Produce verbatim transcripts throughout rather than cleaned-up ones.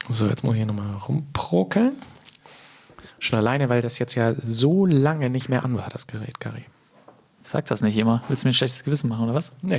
So, jetzt muss ich hier nochmal rumprokeln. Schon alleine, weil das jetzt ja so lange nicht mehr an war, das Gerät, Gary. Sag das nicht immer. Willst du mir ein schlechtes Gewissen machen, oder was? Nee.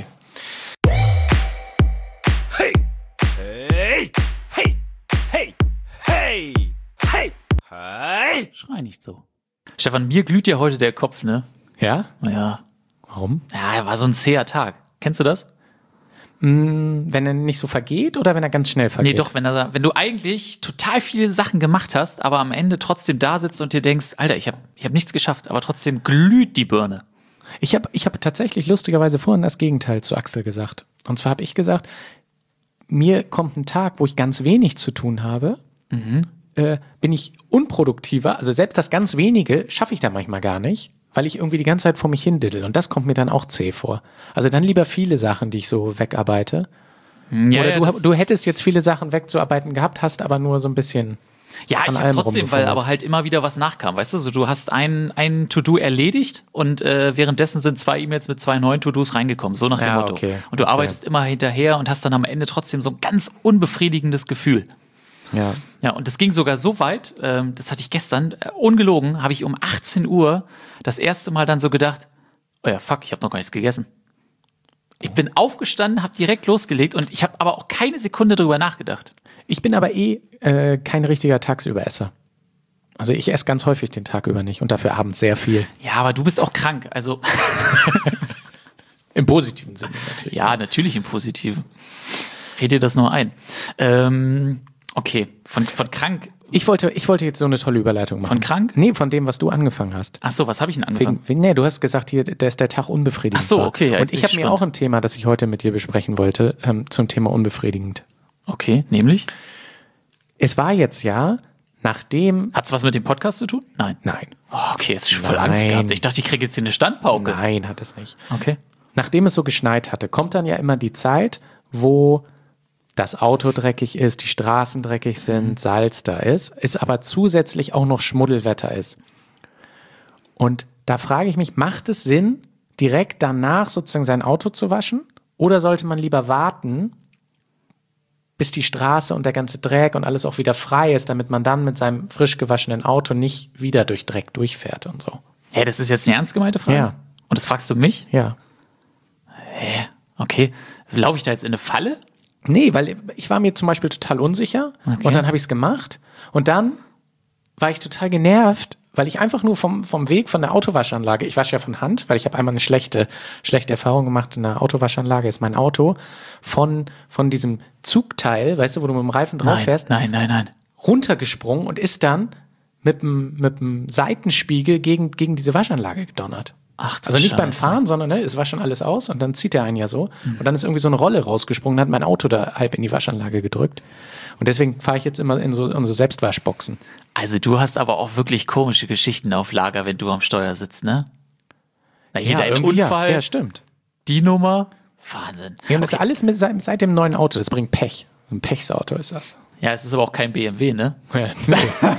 Hey! Hey! Hey! Hey! Hey! Hey! Hey! Schrei nicht so. Stefan, mir glüht ja heute der Kopf, ne? Ja? Ja. Warum? Ja, war so ein zäher Tag. Kennst du das? Mm, wenn er nicht so vergeht oder wenn er ganz schnell vergeht? Nee, doch, wenn, er, wenn du eigentlich total viele Sachen gemacht hast, aber am Ende trotzdem da sitzt und dir denkst, Alter, ich habe ich hab nichts geschafft, aber trotzdem glüht die Birne. Ich habe ich hab tatsächlich lustigerweise vorhin das Gegenteil zu Axel gesagt. Und zwar habe ich gesagt, mir kommt ein Tag, wo ich ganz wenig zu tun habe, mhm. äh, bin ich unproduktiver. Also selbst das ganz wenige schaffe ich da manchmal gar nicht, weil ich irgendwie die ganze Zeit vor mich hin diddel. Und das kommt mir dann auch zäh vor. Also dann lieber viele Sachen, die ich so wegarbeite. Ja, Oder ja, du, du hättest jetzt viele Sachen wegzuarbeiten gehabt, hast aber nur so ein bisschen. Ja, ich habe trotzdem, weil aber halt immer wieder was nachkam. Weißt du, so, du hast ein, ein To-Do erledigt und äh, währenddessen sind zwei E-Mails mit zwei neuen To-Dos reingekommen. So nach dem ja, Motto. Okay, und du okay. arbeitest immer hinterher und hast dann am Ende trotzdem so ein ganz unbefriedigendes Gefühl. Ja. Ja, und das ging sogar so weit, ähm, das hatte ich gestern, äh, ungelogen, habe ich um achtzehn Uhr das erste Mal dann so gedacht, oh ja, fuck, ich habe noch gar nichts gegessen. Ich bin aufgestanden, habe direkt losgelegt und ich habe aber auch keine Sekunde drüber nachgedacht. Ich bin aber eh äh, kein richtiger Tagsüberesser. Also ich esse ganz häufig den Tag über nicht und dafür abends sehr viel. Ja, aber du bist auch krank, also im positiven Sinne natürlich. Ja, natürlich im Positiven. Red dir das nur ein. Ähm, okay, von, von krank. Ich wollte, ich wollte jetzt so eine tolle Überleitung machen. Von krank? Nee, von dem, was du angefangen hast. Ach so, was habe ich denn angefangen? Wegen, nee, du hast gesagt, hier, da ist der Tag unbefriedigend. Ach so, okay. Ja, und ich habe mir auch ein Thema, das ich heute mit dir besprechen wollte, ähm, zum Thema unbefriedigend. Okay, nämlich? Es war jetzt ja, nachdem... Hat's was mit dem Podcast zu tun? Nein. Nein. Oh, okay, jetzt schon voll Nein. Angst gehabt. Ich dachte, ich kriege jetzt hier eine Standpauke. Nein, hat es nicht. Okay. Nachdem es so geschneit hatte, kommt dann ja immer die Zeit, wo das Auto dreckig ist, die Straßen dreckig sind, Salz da ist, es aber zusätzlich auch noch Schmuddelwetter ist. Und da frage ich mich, macht es Sinn, direkt danach sozusagen sein Auto zu waschen? Oder sollte man lieber warten, bis die Straße und der ganze Dreck und alles auch wieder frei ist, damit man dann mit seinem frisch gewaschenen Auto nicht wieder durch Dreck durchfährt und so? Hä, das ist jetzt eine ernst gemeinte Frage? Ja. Und das fragst du mich? Ja. Hä? Okay. Laufe ich da jetzt in eine Falle? Nee, weil ich war mir zum Beispiel total unsicher Okay. und dann habe ich es gemacht und dann war ich total genervt, weil ich einfach nur vom, vom Weg von der Autowaschanlage, ich wasche ja von Hand, weil ich habe einmal eine schlechte, schlechte Erfahrung gemacht in der Autowaschanlage, ist mein Auto, von, von diesem Zugteil, weißt du, wo du mit dem Reifen drauf Nein, fährst, nein, nein, nein. runtergesprungen und ist dann mit dem, mit dem Seitenspiegel gegen, gegen diese Waschanlage gedonnert. Ach du Also nicht beim Scheiße. Fahren, sondern ne, es war schon alles aus und dann zieht er einen ja so. Und dann ist irgendwie so eine Rolle rausgesprungen, hat mein Auto da halb in die Waschanlage gedrückt. Und deswegen fahre ich jetzt immer in so, in so Selbstwaschboxen. Also du hast aber auch wirklich komische Geschichten auf Lager, wenn du am Steuer sitzt, ne? Na, hier dein irgendwie Unfall, Ja, ja, stimmt. die Nummer, Wahnsinn. Ja, und das ist alles mit, seit, seit dem neuen Auto, das bringt Pech. So ein Pechsauto ist das. Ja, es ist aber auch kein B M W, ne? Ja, nee.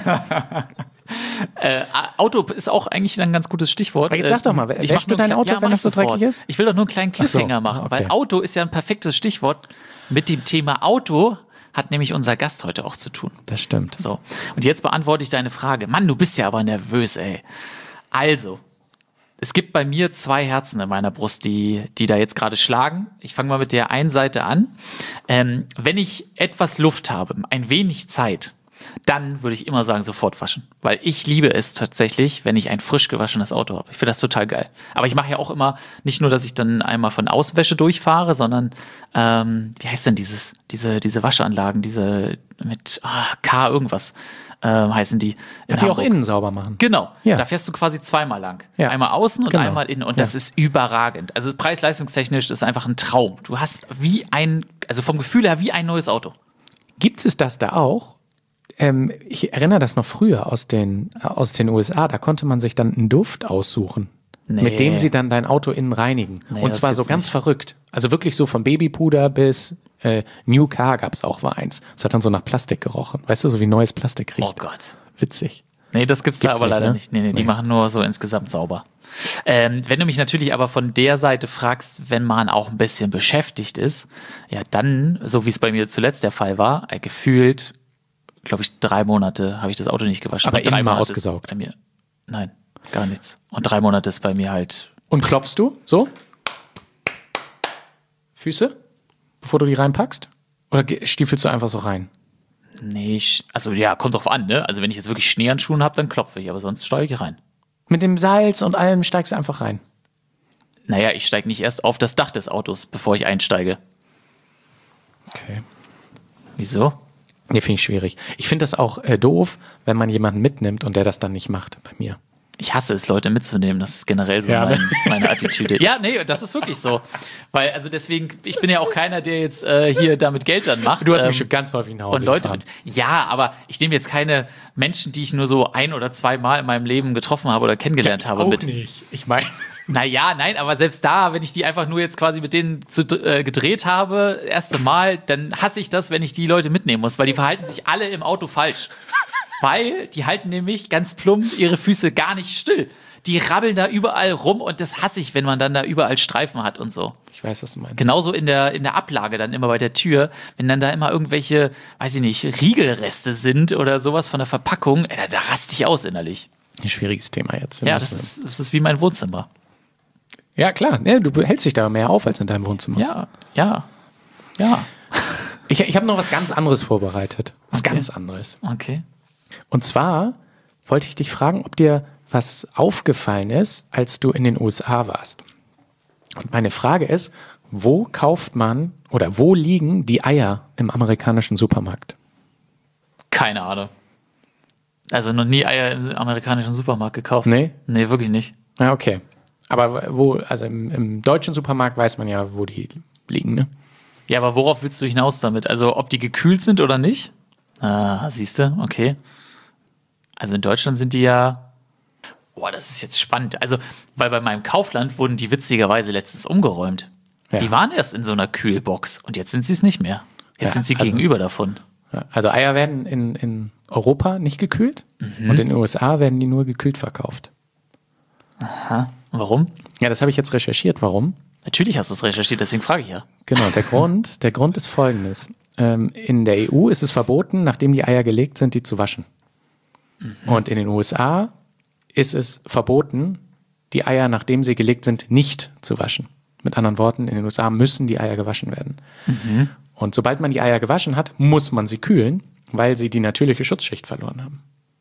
Äh, Auto ist auch eigentlich ein ganz gutes Stichwort. Aber jetzt sag doch mal, ich wäschst mach nur du dein ein Auto, Kle- wenn mach das so ich sofort. dreckig ist? Ich will doch nur einen kleinen Cliffhanger Ach so, machen, okay. weil Auto ist ja ein perfektes Stichwort. Mit dem Thema Auto hat nämlich unser Gast heute auch zu tun. Das stimmt. So, und jetzt beantworte ich deine Frage. Mann, du bist ja aber nervös, ey. Also, es gibt bei mir zwei Herzen in meiner Brust, die, die da jetzt gerade schlagen. Ich fange mal mit der einen Seite an. Ähm, wenn ich etwas Luft habe, ein wenig Zeit, dann würde ich immer sagen, sofort waschen. Weil ich liebe es tatsächlich, wenn ich ein frisch gewaschenes Auto habe. Ich finde das total geil. Aber ich mache ja auch immer, nicht nur, dass ich dann einmal von Auswäsche durchfahre, sondern, ähm, wie heißt denn dieses, diese, diese Waschanlagen, diese mit ah, K irgendwas ähm, heißen die. in Die auch Hamburg. innen sauber machen. Genau, Ja. da fährst du quasi zweimal lang. Ja. Einmal außen und Genau. einmal innen. Und Ja. das ist überragend. Also preis-leistungstechnisch ist einfach ein Traum. Du hast wie ein, also vom Gefühl her wie ein neues Auto. Gibt es das da auch? Ähm, ich erinnere das noch früher aus den, aus den U S A. Da konnte man sich dann einen Duft aussuchen, Nee. mit dem sie dann dein Auto innen reinigen. Nee, Und das zwar so gibt's ganz nicht. verrückt. Also wirklich so von Babypuder bis äh, New Car gab es auch mal eins. Das hat dann so nach Plastik gerochen. Weißt du, so wie neues Plastik riecht. Oh Gott. Witzig. Nee, das gibt's, da Gibt's aber nicht, leider ne? nicht. Nee, nee, die Nee. machen nur so insgesamt sauber. Ähm, wenn du mich natürlich aber von der Seite fragst, wenn man auch ein bisschen beschäftigt ist, ja dann, so wie es bei mir zuletzt der Fall war, äh, gefühlt glaube ich, drei Monate habe ich das Auto nicht gewaschen. Aber Und drei immer Monate ist ausgesaugt? Bei mir, nein, gar nichts. Und drei Monate ist bei mir halt. Und klopfst du so? Füße, bevor du die reinpackst? Oder ge- stiefelst du einfach so rein? Nee, ich, also ja, kommt drauf an, ne? Also wenn ich jetzt wirklich Schnee an Schuhen habe, dann klopfe ich, aber sonst steige ich rein. Mit dem Salz und allem steigst du einfach rein. Naja, ich steige nicht erst auf das Dach des Autos, bevor ich einsteige. Okay. Wieso? Nee, finde ich schwierig. Ich finde das auch äh, doof, wenn man jemanden mitnimmt und der das dann nicht macht bei mir. Ich hasse es, Leute mitzunehmen. Das ist generell so Ja, ne? mein, meine Attitüde. Ja, nee, das ist wirklich so. Weil, also deswegen, ich bin ja auch keiner, der jetzt äh, hier damit Geld dann macht. Du hast ähm, mich schon ganz häufig nach Hause und Leute gefahren. mit, ja, aber ich nehme jetzt keine Menschen, die ich nur so ein oder zwei Mal in meinem Leben getroffen habe oder kennengelernt habe. auch mit. nicht. Ich meine, Naja, nein, aber selbst da, wenn ich die einfach nur jetzt quasi mit denen zu, äh, gedreht habe, das erste Mal, dann hasse ich das, wenn ich die Leute mitnehmen muss, weil die verhalten sich alle im Auto falsch. Weil die halten nämlich ganz plump ihre Füße gar nicht still. Die rabbeln da überall rum und das hasse ich, wenn man dann da überall Streifen hat und so. ich weiß, was du meinst. Genauso in der, in der Ablage dann immer bei der Tür, wenn dann da immer irgendwelche, weiß ich nicht, Riegelreste sind oder sowas von der Verpackung, ey, da, da raste ich aus innerlich. Ein schwieriges Thema jetzt. Wir Ja, müssen- das ist, das ist wie mein Wohnzimmer. ja klar. Nee, du hältst dich da mehr auf als in deinem Wohnzimmer. Ja, ja, ja. Ich, ich habe noch was ganz anderes vorbereitet. Was Okay. ganz anderes. Okay. Und zwar wollte ich dich fragen, ob dir was aufgefallen ist, als du in den U S A warst. Und meine Frage ist, wo kauft man oder wo liegen die Eier im amerikanischen Supermarkt? Keine Ahnung. Also noch nie Eier im amerikanischen Supermarkt gekauft. Nee? Nee, wirklich nicht. Ja, okay. Aber wo, also im, im deutschen Supermarkt weiß man ja, wo die liegen, ne? Ja, aber worauf willst du hinaus damit? Also ob die gekühlt sind oder nicht? Ah, siehst du, okay. Also in Deutschland sind die ja. Boah, das ist jetzt spannend. Also, weil bei meinem Kaufland wurden die witzigerweise letztens umgeräumt. Ja. Die waren erst in so einer Kühlbox und jetzt sind sie es nicht mehr. Jetzt Ja, sind sie also- gegenüber davon. Ja, also Eier werden in, in Europa nicht gekühlt Mhm. und in den U S A werden die nur gekühlt verkauft. Aha. Warum? Ja, das habe ich jetzt recherchiert. Warum? Natürlich hast du es recherchiert, deswegen frage ich ja. Genau, der Grund, der Grund ist folgendes. Ähm, in der E U ist es verboten, nachdem die Eier gelegt sind, die zu waschen. Und in den U S A ist es verboten, die Eier, nachdem sie gelegt sind, nicht zu waschen. Mit anderen Worten, in den U S A müssen die Eier gewaschen werden. Und sobald man die Eier gewaschen hat, muss man sie kühlen, weil sie die natürliche Schutzschicht verloren haben.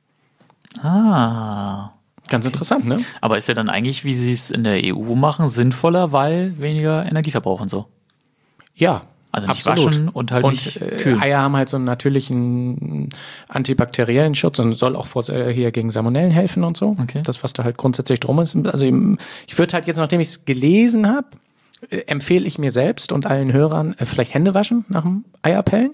Ah. Ganz interessant, ne? Aber ist ja dann eigentlich, wie sie es in der E U machen, sinnvoller, weil weniger Energieverbrauch und so. Ja, Also nicht absolut. waschen und halt nicht äh, kühlen. Eier haben halt so einen natürlichen antibakteriellen Schutz und soll auch vor, äh, hier gegen Salmonellen helfen und so. Okay. Das, was da halt grundsätzlich drum ist. Also ich, ich würde halt jetzt, nachdem ich es gelesen habe, äh, empfehle ich mir selbst und allen Hörern äh, vielleicht Hände waschen nach dem Eierpellen.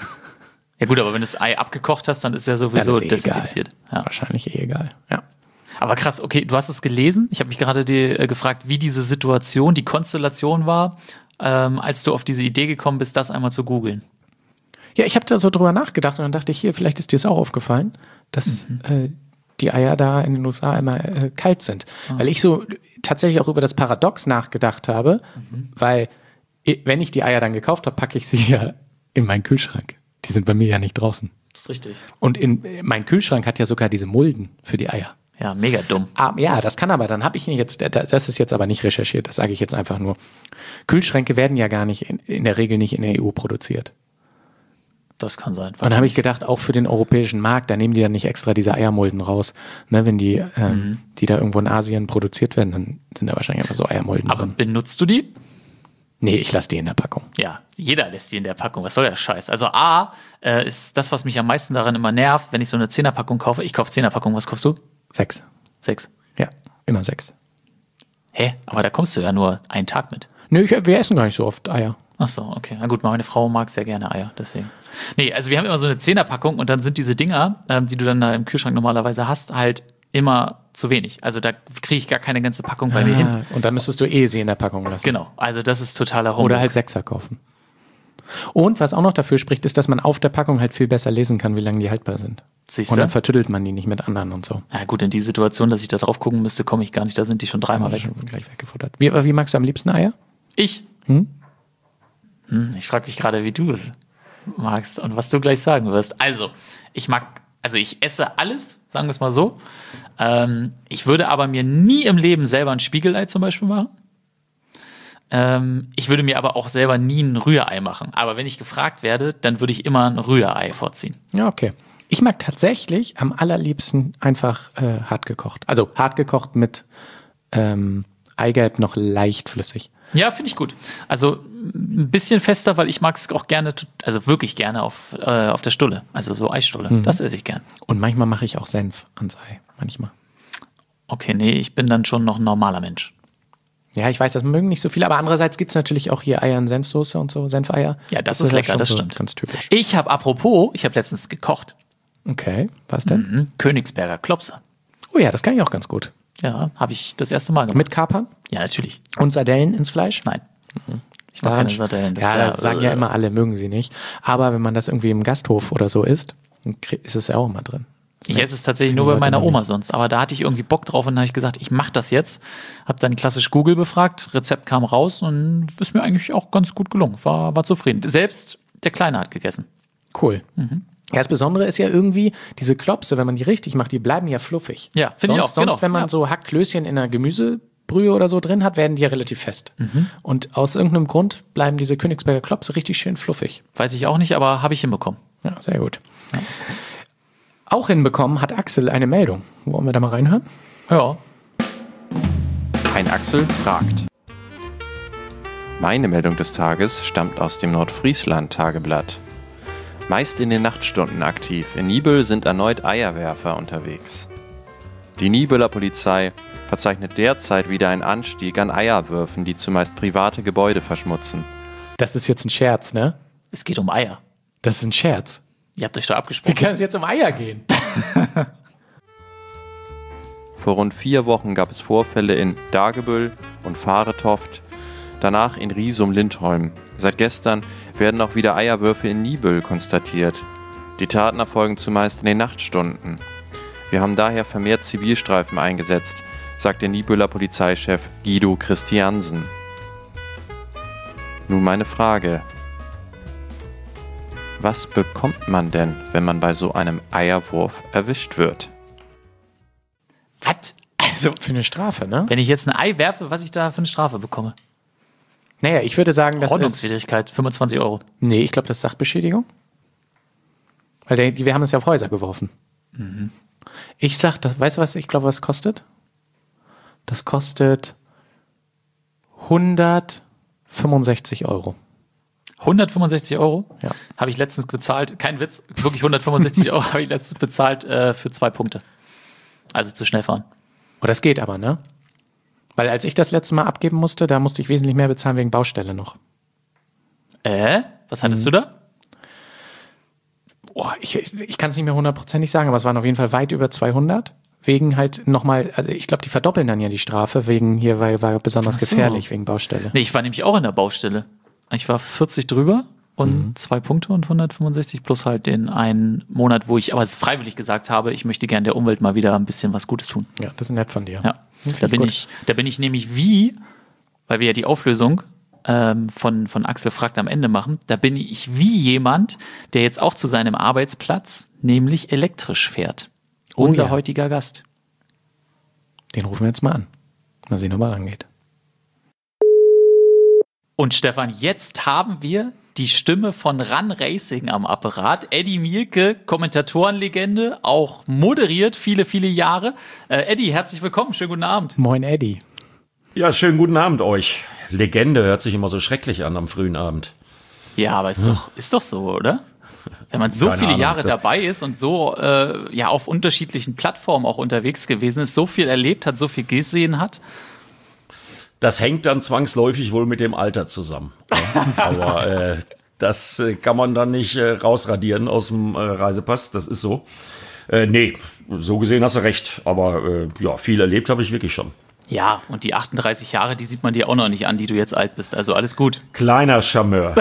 Ja gut, aber wenn du das Ei abgekocht hast, dann ist ja sowieso Dann ist eh desinfiziert. Ja. Wahrscheinlich eh egal. Ja. Aber krass, okay, du hast es gelesen. Ich habe mich gerade dir, äh, gefragt, wie diese Situation, die Konstellation war, ähm, als du auf diese Idee gekommen bist, das einmal zu googeln. Ja, ich habe da so drüber nachgedacht und dann dachte ich, hier, vielleicht ist dir es auch aufgefallen, dass äh, die Eier da in den U S A immer äh, kalt sind. Weil ich so tatsächlich auch über das Paradox nachgedacht habe, weil i- wenn ich die Eier dann gekauft habe, packe ich sie ja in meinen Kühlschrank. Die sind bei mir ja nicht draußen. Das ist richtig. Und in, äh, mein Kühlschrank hat ja sogar diese Mulden für die Eier. Ja, mega dumm. Ah, ja, das kann aber, dann habe ich jetzt, das ist jetzt aber nicht recherchiert, das sage ich jetzt einfach nur. Kühlschränke werden ja gar nicht, in, in der Regel nicht in der E U produziert. Das kann sein. Und dann habe ich gedacht, auch für den europäischen Markt, da nehmen die dann nicht extra diese Eiermulden raus. Ne, wenn die, ähm, die da irgendwo in Asien produziert werden, dann sind da wahrscheinlich einfach so Eiermulden Aber drin. benutzt du die? Nee, ich lasse die in der Packung. Ja, jeder lässt die in der Packung. Was soll der Scheiß? Also A, äh, ist das, was mich am meisten daran immer nervt, wenn ich so eine Zehnerpackung kaufe. Ich kaufe Zehnerpackung, was kaufst du? Sechs. Sechs. Ja, immer sechs. Hä? Aber da kommst du ja nur einen Tag mit. Nö, ich, wir essen gar nicht so oft Eier. Ach so, okay. Na gut, meine Frau mag sehr gerne Eier, deswegen. Nee, also wir haben immer so eine Zehnerpackung und dann sind diese Dinger, ähm, die du dann da im Kühlschrank normalerweise hast, halt immer zu wenig. Also da kriege ich gar keine ganze Packung bei mir hin. Ah, und dann müsstest du eh sie in der Packung lassen. Genau, also das ist totaler Humbug. Oder halt Sechser kaufen. Und was auch noch dafür spricht, ist, dass man auf der Packung halt viel besser lesen kann, wie lange die haltbar sind. Siehst Und du? dann vertüttelt man die nicht mit anderen und so. Ja gut, in die Situation, dass ich da drauf gucken müsste, komme ich gar nicht. Da sind die schon dreimal weg. Schon gleich weggefuttert. Wie, wie magst du am liebsten Eier? Ich? Hm? Hm, ich frage mich gerade, wie du es. magst und was du gleich sagen wirst. Also, ich mag, also ich esse alles, sagen wir es mal so. Ähm, ich würde aber mir nie im Leben selber ein Spiegelei zum Beispiel machen. Ähm, ich würde mir aber auch selber nie ein Rührei machen. Aber wenn ich gefragt werde, dann würde ich immer ein Rührei vorziehen. Ja, okay. Ich mag tatsächlich am allerliebsten einfach äh, hart gekocht. Also hart gekocht mit ähm, Eigelb noch leicht flüssig. Ja, finde ich gut. Also ein bisschen fester, weil ich mag es auch gerne, also wirklich gerne auf, äh, auf der Stulle. Also so Eisstulle. Mhm. Das esse ich gern. Und manchmal mache ich auch Senf ans Ei. Manchmal. Okay, nee, ich bin dann schon noch ein normaler Mensch. Ja, ich weiß, das mögen nicht so viele, aber andererseits gibt es natürlich auch hier Eier in Senfsoße und so, Senfeier. Ja, das, das ist lecker, das so stimmt. Ganz typisch. Ich habe, apropos, ich habe letztens gekocht. Okay, was denn? Mhm. Königsberger Klopse. Oh ja, das kann ich auch ganz gut. Ja, habe ich das erste Mal gemacht. Mit Kapern? Ja, natürlich. Und Sardellen ins Fleisch? Nein. Mhm. Ich mag keine Sardellen. Das ja, ja, das sagen ja immer alle, mögen sie nicht. Aber wenn man das irgendwie im Gasthof oder so isst, ist es ja auch immer drin. Ich esse es tatsächlich nur bei meiner Oma sonst, aber da hatte ich irgendwie Bock drauf und dann habe ich gesagt, ich mache das jetzt. Habe dann klassisch Google befragt, Rezept kam raus und ist mir eigentlich auch ganz gut gelungen. War, war zufrieden. Selbst der Kleine hat gegessen. Cool. Mhm. Ja, das Besondere ist ja irgendwie, diese Klopse, wenn man die richtig macht, die bleiben ja fluffig. Ja, finde ich auch. Sonst, genau. wenn man ja. so Hackklößchen in einer Gemüsebrühe oder so drin hat, werden die ja relativ fest. Mhm. Und aus irgendeinem Grund bleiben diese Königsberger Klopse richtig schön fluffig. Weiß ich auch nicht, aber habe ich hinbekommen. Ja, sehr gut. Ja. Auch hinbekommen hat Axel eine Meldung. Wollen wir da mal reinhören? Ja. Ein Axel fragt. Meine Meldung des Tages stammt aus dem Nordfriesland-Tageblatt. Meist in den Nachtstunden aktiv. In Niebüll sind erneut Eierwerfer unterwegs. Die Niebüller Polizei verzeichnet derzeit wieder einen Anstieg an Eierwürfen, die zumeist private Gebäude verschmutzen. Das ist jetzt ein Scherz, ne? Es geht um Eier. Das ist ein Scherz. Ihr habt euch da abgesprochen. Wie kann es jetzt um Eier gehen? Vor rund vier Wochen gab es Vorfälle in Dagebüll und Fahretoft, danach in Riesum-Lindholm. Seit gestern werden auch wieder Eierwürfe in Niebüll konstatiert. Die Taten erfolgen zumeist in den Nachtstunden. Wir haben daher vermehrt Zivilstreifen eingesetzt, sagt der Niebüller Polizeichef Guido Christiansen. Nun meine Frage. Was bekommt man denn, wenn man bei so einem Eierwurf erwischt wird? Was? Also, für eine Strafe, ne? Wenn ich jetzt ein Ei werfe, was ich da für eine Strafe bekomme? Naja, ich würde sagen, das Ordnungswidrigkeit, ist... fünfundzwanzig Euro. Nee, ich glaube, das ist Sachbeschädigung. Weil der, die, wir haben es ja auf Häuser geworfen. Mhm. Ich sag, das, weißt du, was ich glaube, was kostet? Das kostet hundertfünfundsechzig Euro. hundertfünfundsechzig Euro? Ja. Habe ich letztens bezahlt, kein Witz, wirklich hundertfünfundsechzig Euro habe ich letztens bezahlt äh, für zwei Punkte. Also zu schnell fahren. Oh, das geht aber, ne? Weil als ich das letzte Mal abgeben musste, da musste ich wesentlich mehr bezahlen wegen Baustelle noch. Äh? Was hattest mhm. du da? Oh, ich ich kann es nicht mehr hundertprozentig sagen, aber es waren auf jeden Fall weit über zweihundert. Wegen halt nochmal, also ich glaube, die verdoppeln dann ja die Strafe, wegen hier, weil war besonders so. gefährlich, wegen Baustelle. Nee, ich war nämlich auch in der Baustelle. Ich war vierzig drüber und mhm. zwei Punkte und hundertfünfundsechzig plus halt den einen Monat, wo ich aber es freiwillig gesagt habe, ich möchte gerne der Umwelt mal wieder ein bisschen was Gutes tun. Ja, das ist nett von dir. Ja, da bin, ich, da bin ich nämlich wie, weil wir ja die Auflösung ähm, von, von Axel fragt am Ende machen, da bin ich wie jemand, der jetzt auch zu seinem Arbeitsplatz nämlich elektrisch fährt. Oh, Unser ja. heutiger Gast. Den rufen wir jetzt mal an. Mal sehen, ob er rangeht. Und Stefan, jetzt haben wir die Stimme von Run Racing am Apparat. Eddie Mielke, Kommentatorenlegende, auch moderiert viele, viele Jahre. Äh, Eddie, herzlich willkommen, schönen guten Abend. Moin, Eddie. Ja, schönen guten Abend euch. Legende hört sich immer so schrecklich an am frühen Abend. Ja, aber ist, hm. doch, ist doch so, oder? Wenn man so Keine viele Ahnung, Jahre das dabei ist und so äh, ja auf unterschiedlichen Plattformen auch unterwegs gewesen ist, so viel erlebt hat, so viel gesehen hat. Das hängt dann zwangsläufig wohl mit dem Alter zusammen. Ja. Aber äh, das äh, kann man dann nicht äh, rausradieren aus dem äh, Reisepass, das ist so. Äh, nee, so gesehen hast du recht. Aber äh, ja, viel erlebt habe ich wirklich schon. Ja, und die achtunddreißig Jahre, die sieht man dir auch noch nicht an, die du jetzt alt bist. Also alles gut. Kleiner Charmeur.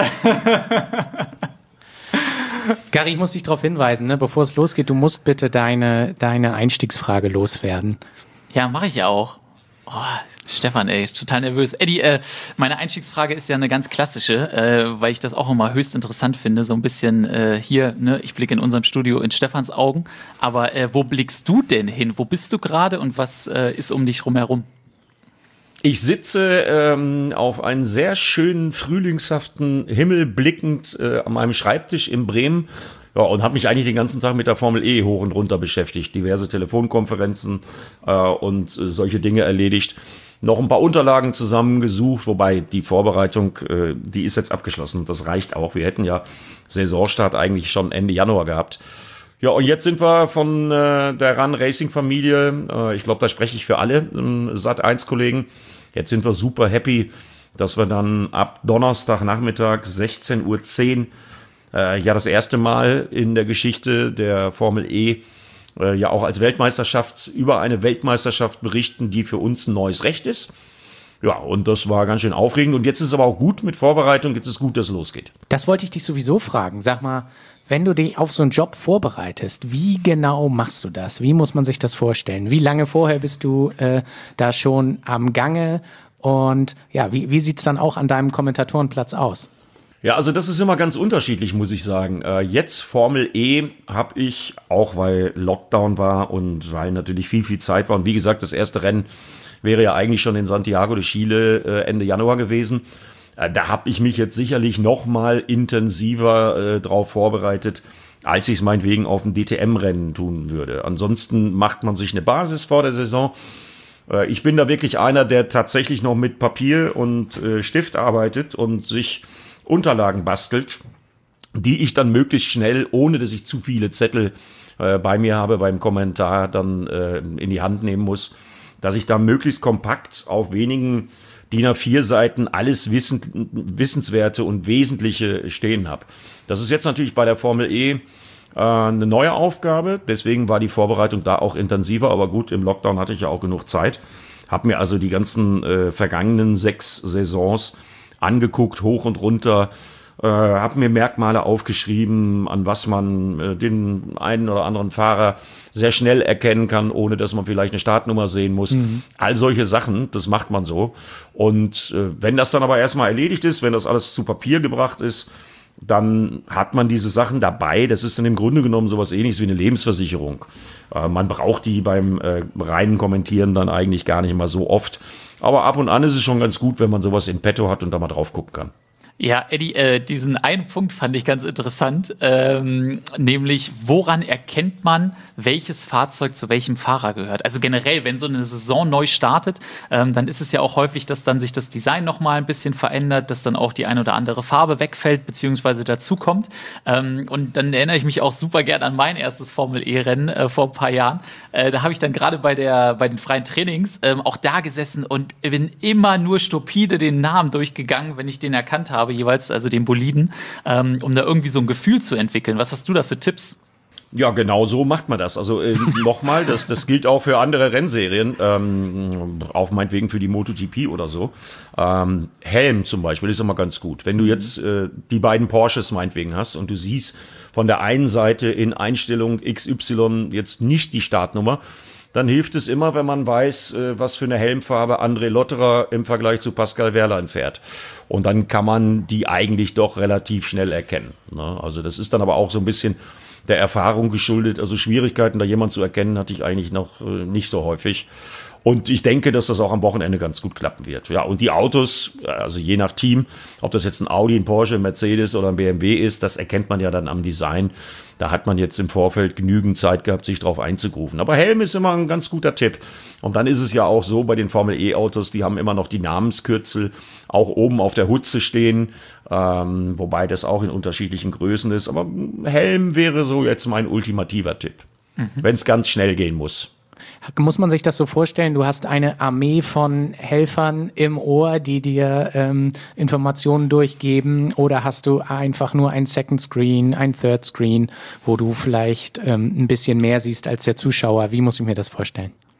Gary, ich muss dich darauf hinweisen, ne, bevor es losgeht, du musst bitte deine, deine Einstiegsfrage loswerden. Ja, mache ich ja auch. Oh, Stefan, ey, total nervös. Eddie, äh, meine Einstiegsfrage ist ja eine ganz klassische, äh, weil ich das auch immer höchst interessant finde. So ein bisschen äh, hier, ne, ich blicke in unserem Studio in Stefans Augen. Aber äh, wo blickst du denn hin? Wo bist du gerade und was äh, ist um dich rumherum? Ich sitze ähm, auf einen sehr schönen, frühlingshaften Himmel blickend äh, an meinem Schreibtisch in Bremen. Ja, und habe mich eigentlich den ganzen Tag mit der Formel E hoch und runter beschäftigt. Diverse Telefonkonferenzen äh, und äh, solche Dinge erledigt. Noch ein paar Unterlagen zusammengesucht, wobei die Vorbereitung, äh, die ist jetzt abgeschlossen. Das reicht auch. Wir hätten ja Saisonstart eigentlich schon Ende Januar gehabt. Ja, und jetzt sind wir von äh, der Run Racing Familie, äh, ich glaube, da spreche ich für alle äh, Sat eins Kollegen. Jetzt sind wir super happy, dass wir dann ab Donnerstagnachmittag sechzehn Uhr zehn äh, ja das erste Mal in der Geschichte der Formel E äh, ja auch als Weltmeisterschaft über eine Weltmeisterschaft berichten, die für uns ein neues Recht ist. Ja, und das war ganz schön aufregend. Und jetzt ist es aber auch gut mit Vorbereitung, jetzt ist gut, dass es losgeht. Das wollte ich dich sowieso fragen. Sag mal, wenn du dich auf so einen Job vorbereitest, wie genau machst du das? Wie muss man sich das vorstellen? Wie lange vorher bist du äh, da schon am Gange? Und ja, wie, wie sieht es dann auch an deinem Kommentatorenplatz aus? Ja, also das ist immer ganz unterschiedlich, muss ich sagen. Äh, jetzt Formel E habe ich, auch weil Lockdown war und weil natürlich viel, viel Zeit war. Und wie gesagt, das erste Rennen wäre ja eigentlich schon in Santiago de Chile äh, Ende Januar gewesen. Äh, da habe ich mich jetzt sicherlich noch mal intensiver äh, drauf vorbereitet, als ich es meinetwegen auf ein D T M-Rennen tun würde. Ansonsten macht man sich eine Basis vor der Saison. Äh, ich bin da wirklich einer, der tatsächlich noch mit Papier und äh, Stift arbeitet und sich Unterlagen bastelt, die ich dann möglichst schnell, ohne dass ich zu viele Zettel äh, bei mir habe beim Kommentar, dann äh, in die Hand nehmen muss, dass ich da möglichst kompakt auf wenigen D I N A vier Seiten alles Wissen, Wissenswerte und Wesentliche stehen habe. Das ist jetzt natürlich bei der Formel E äh, eine neue Aufgabe, deswegen war die Vorbereitung da auch intensiver, aber gut, im Lockdown hatte ich ja auch genug Zeit, habe mir also die ganzen äh, vergangenen sechs Saisons angeguckt, hoch und runter, äh, habe mir Merkmale aufgeschrieben, an was man äh, den einen oder anderen Fahrer sehr schnell erkennen kann, ohne dass man vielleicht eine Startnummer sehen muss. Mhm. All solche Sachen, das macht man so. Und äh, wenn das dann aber erstmal erledigt ist, wenn das alles zu Papier gebracht ist, dann hat man diese Sachen dabei. Das ist dann im Grunde genommen sowas Ähnliches wie eine Lebensversicherung. Äh, man braucht die beim äh, reinen Kommentieren dann eigentlich gar nicht mal so oft. Aber ab und an ist es schon ganz gut, wenn man sowas in petto hat und da mal drauf gucken kann. Ja, Eddie, äh, diesen einen Punkt fand ich ganz interessant, ähm, nämlich woran erkennt man, welches Fahrzeug zu welchem Fahrer gehört? Also generell, wenn so eine Saison neu startet, ähm, dann ist es ja auch häufig, dass dann sich das Design nochmal ein bisschen verändert, dass dann auch die ein oder andere Farbe wegfällt beziehungsweise dazukommt. Ähm, und dann erinnere ich mich auch super gern an mein erstes Formel-E-Rennen äh, vor ein paar Jahren. Äh, da habe ich dann gerade bei der bei den freien Trainings ähm, auch da gesessen und bin immer nur stupide den Namen durchgegangen, wenn ich den erkannt habe, jeweils, also den Boliden, ähm, um da irgendwie so ein Gefühl zu entwickeln. Was hast du da für Tipps? Ja, genau so macht man das. Also äh, nochmal, das, das gilt auch für andere Rennserien, ähm, auch meinetwegen für die MotoGP oder so. Ähm, Helm zum Beispiel ist immer ganz gut. Wenn du jetzt äh, die beiden Porsches meinetwegen hast und du siehst von der einen Seite in Einstellung X Y jetzt nicht die Startnummer, dann hilft es immer, wenn man weiß, was für eine Helmfarbe André Lotterer im Vergleich zu Pascal Wehrlein fährt. Und dann kann man die eigentlich doch relativ schnell erkennen. Also das ist dann aber auch so ein bisschen der Erfahrung geschuldet. Also Schwierigkeiten, da jemand zu erkennen, hatte ich eigentlich noch nicht so häufig. Und ich denke, dass das auch am Wochenende ganz gut klappen wird. Ja, und die Autos, also je nach Team, ob das jetzt ein Audi, ein Porsche, ein Mercedes oder ein B M W ist, das erkennt man ja dann am Design. Da hat man jetzt im Vorfeld genügend Zeit gehabt, sich drauf einzugrufen. Aber Helm ist immer ein ganz guter Tipp. Und dann ist es ja auch so, bei den Formel-E-Autos, die haben immer noch die Namenskürzel auch oben auf der Hutze stehen, ähm, wobei das auch in unterschiedlichen Größen ist. Aber Helm wäre so jetzt mein ultimativer Tipp, mhm. wenn es ganz schnell gehen muss. Muss man sich das so vorstellen, du hast eine Armee von Helfern im Ohr, die dir ähm, Informationen durchgeben, oder hast du einfach nur ein Second Screen, ein Third Screen, wo du vielleicht ähm, ein bisschen mehr siehst als der Zuschauer? Wie muss ich mir das vorstellen?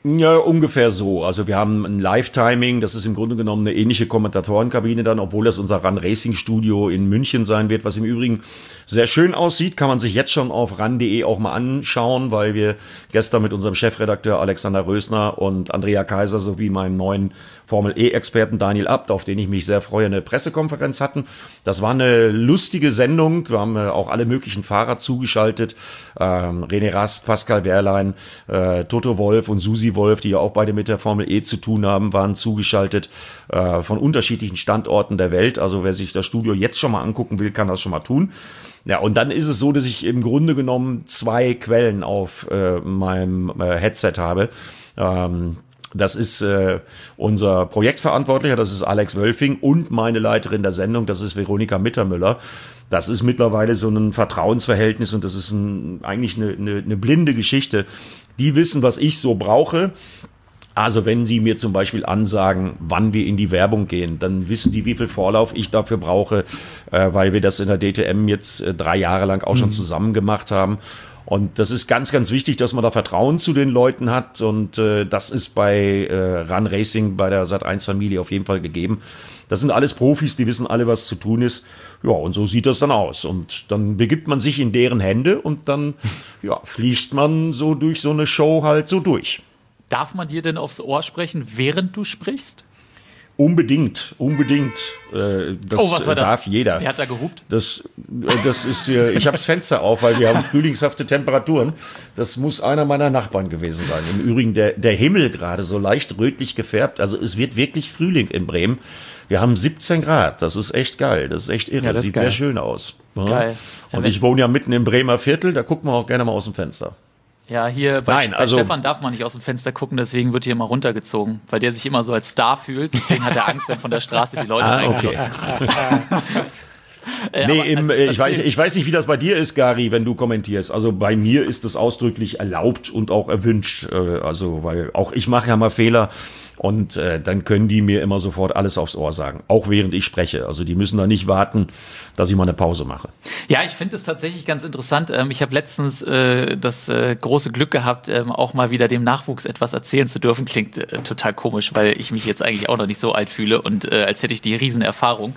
Ja, ungefähr so. Also wir haben ein Live-Timing, das ist im Grunde genommen eine ähnliche Kommentatorenkabine dann, obwohl das unser Run Racing Studio in München sein wird, was im Übrigen sehr schön aussieht, kann man sich jetzt schon auf run punkt de auch mal anschauen, weil wir gestern mit unserem Chefredakteur Alexander Rösner und Andrea Kaiser sowie meinem neuen Formel-E-Experten Daniel Abt, auf den ich mich sehr freue, eine Pressekonferenz hatten. Das war eine lustige Sendung, wir haben auch alle möglichen Fahrer zugeschaltet, ähm, René Rast, Pascal Wehrlein, äh, Toto Wolff und Susi Wolf, die ja auch beide mit der Formel E zu tun haben, waren zugeschaltet äh, von unterschiedlichen Standorten der Welt. Also wer sich das Studio jetzt schon mal angucken will, kann das schon mal tun. Ja, und dann ist es so, dass ich im Grunde genommen zwei Quellen auf äh, meinem äh, Headset habe. Ähm, das ist äh, unser Projektverantwortlicher, das ist Alex Wölfing, und meine Leiterin der Sendung, das ist Veronika Mittermüller. Das ist mittlerweile so ein Vertrauensverhältnis und das ist ein, eigentlich eine, eine, eine blinde Geschichte. Die wissen, was ich so brauche. Also wenn sie mir zum Beispiel ansagen, wann wir in die Werbung gehen, dann wissen die, wie viel Vorlauf ich dafür brauche, äh, weil wir das in der D T M jetzt äh, drei Jahre lang auch schon mhm. zusammen gemacht haben. Und das ist ganz, ganz wichtig, dass man da Vertrauen zu den Leuten hat. Und äh, das ist bei äh, Run Racing, bei der Sat eins Familie auf jeden Fall gegeben. Das sind alles Profis, die wissen alle, was zu tun ist. Ja, und so sieht das dann aus. Und dann begibt man sich in deren Hände und dann ja, fließt man so durch so eine Show halt so durch. Darf man dir denn aufs Ohr sprechen, während du sprichst? Unbedingt, unbedingt. Äh, das oh, was war das? Darf jeder. Wer hat da gehupt? Das, äh, das ist, äh, ich habe das Fenster auf, weil wir haben frühlingshafte Temperaturen. Das muss einer meiner Nachbarn gewesen sein. Im Übrigen der, der Himmel gerade so leicht rötlich gefärbt. Also es wird wirklich Frühling in Bremen. Wir haben siebzehn Grad. Das ist echt geil. Das ist echt irre. Ja, das sieht geil. sehr schön aus. Ja. Geil. Und ich wohne ja mitten im Bremer Viertel. Da guckt man auch gerne mal aus dem Fenster. Ja, hier bei, Nein, bei also, Stefan darf man nicht aus dem Fenster gucken, deswegen wird hier immer runtergezogen, weil der sich immer so als Star fühlt. Deswegen hat er Angst, wenn von der Straße die Leute ah, okay. äh, nee, im, als, ich, weiß, ich weiß nicht, wie das bei dir ist, Gary, wenn du kommentierst. Also bei mir ist das ausdrücklich erlaubt und auch erwünscht. Also, weil auch ich mache ja mal Fehler. Und äh, dann können die mir immer sofort alles aufs Ohr sagen, auch während ich spreche. Also die müssen da nicht warten, dass ich mal eine Pause mache. Ja, ich finde es tatsächlich ganz interessant. Ähm, ich habe letztens äh, das äh, große Glück gehabt, ähm, auch mal wieder dem Nachwuchs etwas erzählen zu dürfen. Klingt äh, total komisch, weil ich mich jetzt eigentlich auch noch nicht so alt fühle und äh, als hätte ich die Riesenerfahrung.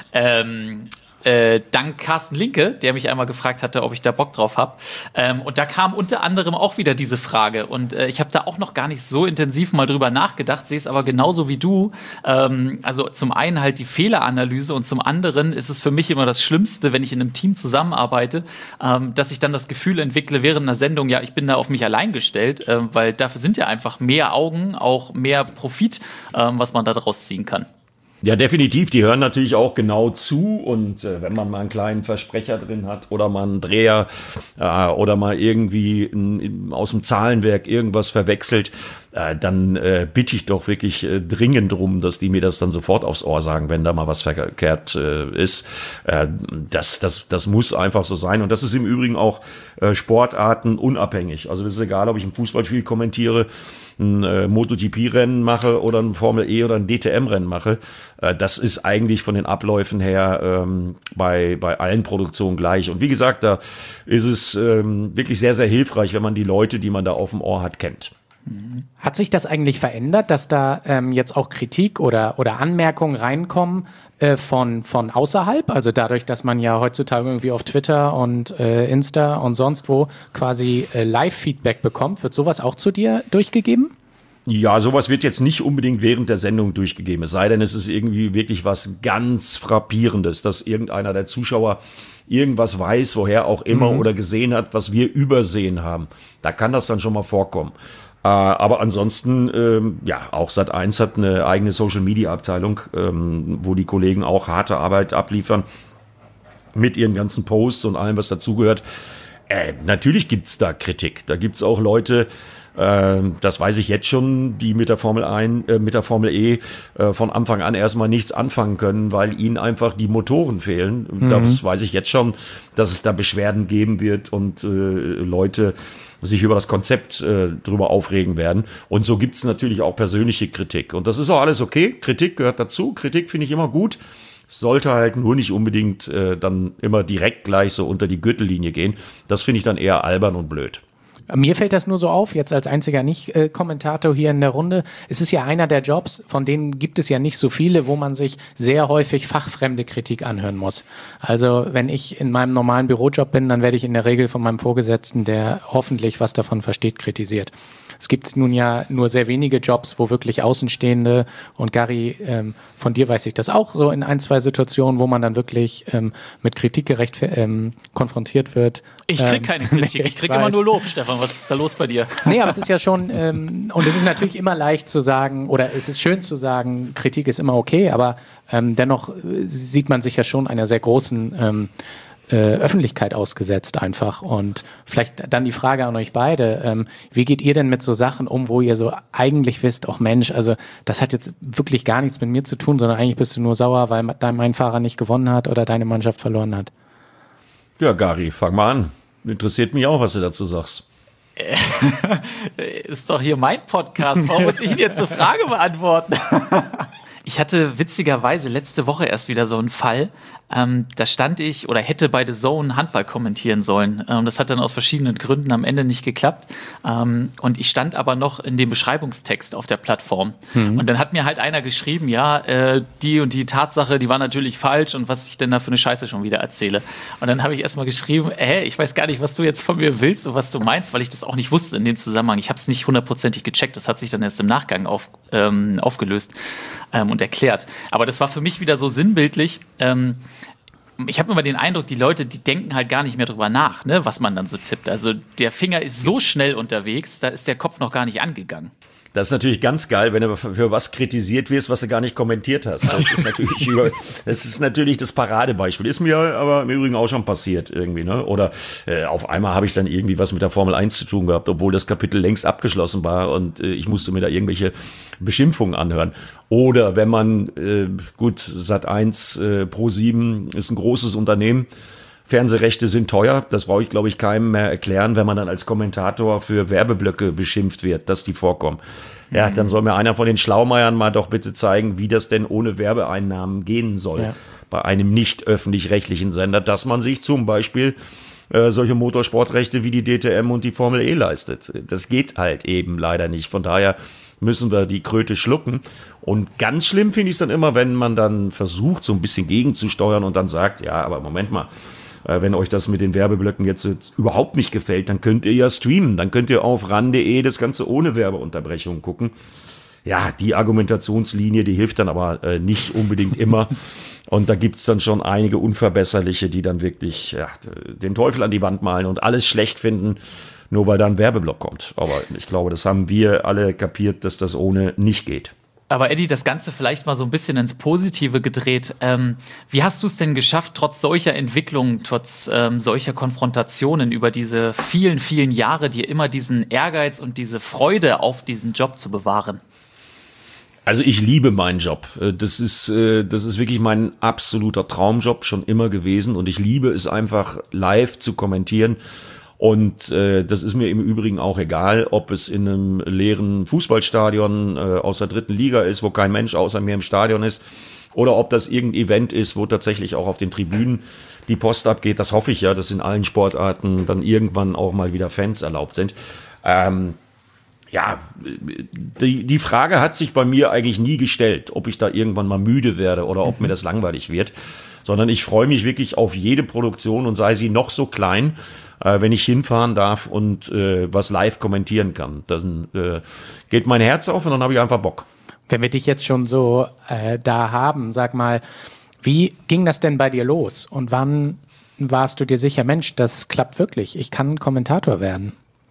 Ähm, Äh, dank Carsten Linke, der mich einmal gefragt hatte, ob ich da Bock drauf habe. Ähm, und da kam unter anderem auch wieder diese Frage. Und äh, ich habe da auch noch gar nicht so intensiv mal drüber nachgedacht, sehe es aber genauso wie du. Ähm, also zum einen halt die Fehleranalyse und zum anderen ist es für mich immer das Schlimmste, wenn ich in einem Team zusammenarbeite, ähm, dass ich dann das Gefühl entwickle während einer Sendung, ja, ich bin da auf mich allein gestellt, äh, weil dafür sind ja einfach mehr Augen, auch mehr Profit, äh, was man da draus ziehen kann. Ja, definitiv. Die hören natürlich auch genau zu und äh, wenn man mal einen kleinen Versprecher drin hat oder mal einen Dreher äh, oder mal irgendwie in, aus dem Zahlenwerk irgendwas verwechselt, äh, dann äh, bitte ich doch wirklich äh, dringend drum, dass die mir das dann sofort aufs Ohr sagen, wenn da mal was verkehrt äh, ist. Äh, das, das, das muss einfach so sein und das ist im Übrigen auch äh, Sportarten unabhängig. Also das ist egal, ob ich ein Fußballspiel kommentiere, ein äh, MotoGP-Rennen mache oder ein Formel-E oder ein D T M-Rennen mache. Äh, das ist eigentlich von den Abläufen her ähm, bei, bei allen Produktionen gleich. Und wie gesagt, da ist es ähm, wirklich sehr, sehr hilfreich, wenn man die Leute, die man da auf dem Ohr hat, kennt. Hat sich das eigentlich verändert, dass da ähm, jetzt auch Kritik oder, oder Anmerkungen reinkommen äh, von, von außerhalb? Also dadurch, dass man ja heutzutage irgendwie auf Twitter und äh, Insta und sonst wo quasi äh, Live-Feedback bekommt. Wird sowas auch zu dir durchgegeben? Ja, sowas wird jetzt nicht unbedingt während der Sendung durchgegeben. Es sei denn, es ist irgendwie wirklich was ganz Frappierendes, dass irgendeiner der Zuschauer irgendwas weiß, woher auch immer, mhm. oder gesehen hat, was wir übersehen haben. Da kann das dann schon mal vorkommen. Aber ansonsten, ähm, ja, auch Sat eins hat eine eigene Social-Media-Abteilung, ähm, wo die Kollegen auch harte Arbeit abliefern mit ihren ganzen Posts und allem, was dazugehört. Äh, natürlich gibt's da Kritik. Da gibt's auch Leute, äh, das weiß ich jetzt schon, die mit der Formel eins, äh, mit der Formel E äh, von Anfang an erstmal nichts anfangen können, weil ihnen einfach die Motoren fehlen. Mhm. Das weiß ich jetzt schon, dass es da Beschwerden geben wird und äh, Leute sich über das Konzept äh, drüber aufregen werden. Und so gibt's natürlich auch persönliche Kritik. Und das ist auch alles okay. Kritik gehört dazu. Kritik finde ich immer gut. Sollte halt nur nicht unbedingt äh, dann immer direkt gleich so unter die Gürtellinie gehen. Das finde ich dann eher albern und blöd. Mir fällt das nur so auf, jetzt als einziger Nicht-Kommentator hier in der Runde. Es ist ja einer der Jobs, von denen gibt es ja nicht so viele, wo man sich sehr häufig fachfremde Kritik anhören muss. Also wenn ich in meinem normalen Bürojob bin, dann werde ich in der Regel von meinem Vorgesetzten, der hoffentlich was davon versteht, kritisiert. Es gibt nun ja nur sehr wenige Jobs, wo wirklich Außenstehende, und Gary, ähm, von dir weiß ich das auch so in ein, zwei Situationen, wo man dann wirklich ähm, mit Kritik gerecht ähm, konfrontiert wird. Ich krieg ähm, keine Kritik, ich krieg immer nur Lob, Stefan. Was ist da los bei dir? Nee, aber es ist ja schon, ähm, und es ist natürlich immer leicht zu sagen, oder es ist schön zu sagen, Kritik ist immer okay, aber ähm, dennoch äh, sieht man sich ja schon einer sehr großen ähm, äh, Öffentlichkeit ausgesetzt einfach. Und vielleicht dann die Frage an euch beide, ähm, wie geht ihr denn mit so Sachen um, wo ihr so eigentlich wisst, auch Mensch, also das hat jetzt wirklich gar nichts mit mir zu tun, sondern eigentlich bist du nur sauer, weil dein, mein Fahrer nicht gewonnen hat oder deine Mannschaft verloren hat. Ja, Gary, fang mal an. Interessiert mich auch, was du dazu sagst. Ist doch hier mein Podcast. Warum muss ich Ihnen jetzt eine Frage beantworten? Ich hatte witzigerweise letzte Woche erst wieder so einen Fall. Ähm, da stand ich oder hätte bei The Zone Handball kommentieren sollen. Ähm, das hat dann aus verschiedenen Gründen am Ende nicht geklappt. Ähm, und ich stand aber noch in dem Beschreibungstext auf der Plattform. Mhm. Und dann hat mir halt einer geschrieben, ja, äh, die und die Tatsache, die war natürlich falsch und was ich denn da für eine Scheiße schon wieder erzähle. Und dann habe ich erstmal geschrieben, hä, ich weiß gar nicht, was du jetzt von mir willst und was du meinst, weil ich das auch nicht wusste in dem Zusammenhang. Ich habe es nicht hundertprozentig gecheckt. Das hat sich dann erst im Nachgang auf, ähm, aufgelöst ähm, und erklärt. Aber das war für mich wieder so sinnbildlich. Ähm, ich habe immer den Eindruck, die Leute, die denken halt gar nicht mehr drüber nach, ne, was man dann so tippt. Also der Finger ist so schnell unterwegs, da ist der Kopf noch gar nicht angegangen. Das ist natürlich ganz geil, wenn du für was kritisiert wirst, was du gar nicht kommentiert hast. Das ist natürlich, über, das, ist natürlich das Paradebeispiel. Ist mir aber im Übrigen auch schon passiert irgendwie, ne? Oder äh, auf einmal habe ich dann irgendwie was mit der Formel eins zu tun gehabt, obwohl das Kapitel längst abgeschlossen war und äh, ich musste mir da irgendwelche Beschimpfungen anhören. Oder wenn man, äh, gut, Sat eins, äh, Pro sieben ist ein großes Unternehmen, Fernsehrechte sind teuer, das brauche ich, glaube ich, keinem mehr erklären, wenn man dann als Kommentator für Werbeblöcke beschimpft wird, dass die vorkommen. Ja, dann soll mir einer von den Schlaumeiern mal doch bitte zeigen, wie das denn ohne Werbeeinnahmen gehen soll. Ja. Bei einem nicht öffentlich-rechtlichen Sender, dass man sich zum Beispiel äh, solche Motorsportrechte wie die D T M und die Formel E leistet. Das geht halt eben leider nicht. Von daher müssen wir die Kröte schlucken. Und ganz schlimm finde ich es dann immer, wenn man dann versucht, so ein bisschen gegenzusteuern und dann sagt, ja, aber Moment mal, wenn euch das mit den Werbeblöcken jetzt, jetzt überhaupt nicht gefällt, dann könnt ihr ja streamen. Dann könnt ihr auf ran punkt de das Ganze ohne Werbeunterbrechung gucken. Ja, die Argumentationslinie, die hilft dann aber äh, nicht unbedingt immer. Und da gibt's dann schon einige Unverbesserliche, die dann wirklich ja, den Teufel an die Wand malen und alles schlecht finden, nur weil da ein Werbeblock kommt. Aber ich glaube, das haben wir alle kapiert, dass das ohne nicht geht. Aber Eddie, das Ganze vielleicht mal so ein bisschen ins Positive gedreht. Ähm, wie hast du es denn geschafft, trotz solcher Entwicklungen, trotz ähm, solcher Konfrontationen über diese vielen, vielen Jahre, dir immer diesen Ehrgeiz und diese Freude auf diesen Job zu bewahren? Also ich liebe meinen Job. Das ist, das ist wirklich mein absoluter Traumjob schon immer gewesen und ich liebe es einfach live zu kommentieren. Und äh, das ist mir im Übrigen auch egal, ob es in einem leeren Fußballstadion äh, aus der dritten Liga ist, wo kein Mensch außer mir im Stadion ist, oder ob das irgendein Event ist, wo tatsächlich auch auf den Tribünen die Post abgeht. Das hoffe ich ja, dass in allen Sportarten dann irgendwann auch mal wieder Fans erlaubt sind. Ähm, ja, die, die Frage hat sich bei mir eigentlich nie gestellt, ob ich da irgendwann mal müde werde oder ob mir das langweilig wird, sondern ich freue mich wirklich auf jede Produktion und sei sie noch so klein, Äh, wenn ich hinfahren darf und äh, was live kommentieren kann. Dann äh, geht mein Herz auf und dann habe ich einfach Bock. Wenn wir dich jetzt schon so äh, da haben, sag mal, wie ging das denn bei dir los? Und wann warst du dir sicher, Mensch, das klappt wirklich, ich kann Kommentator werden?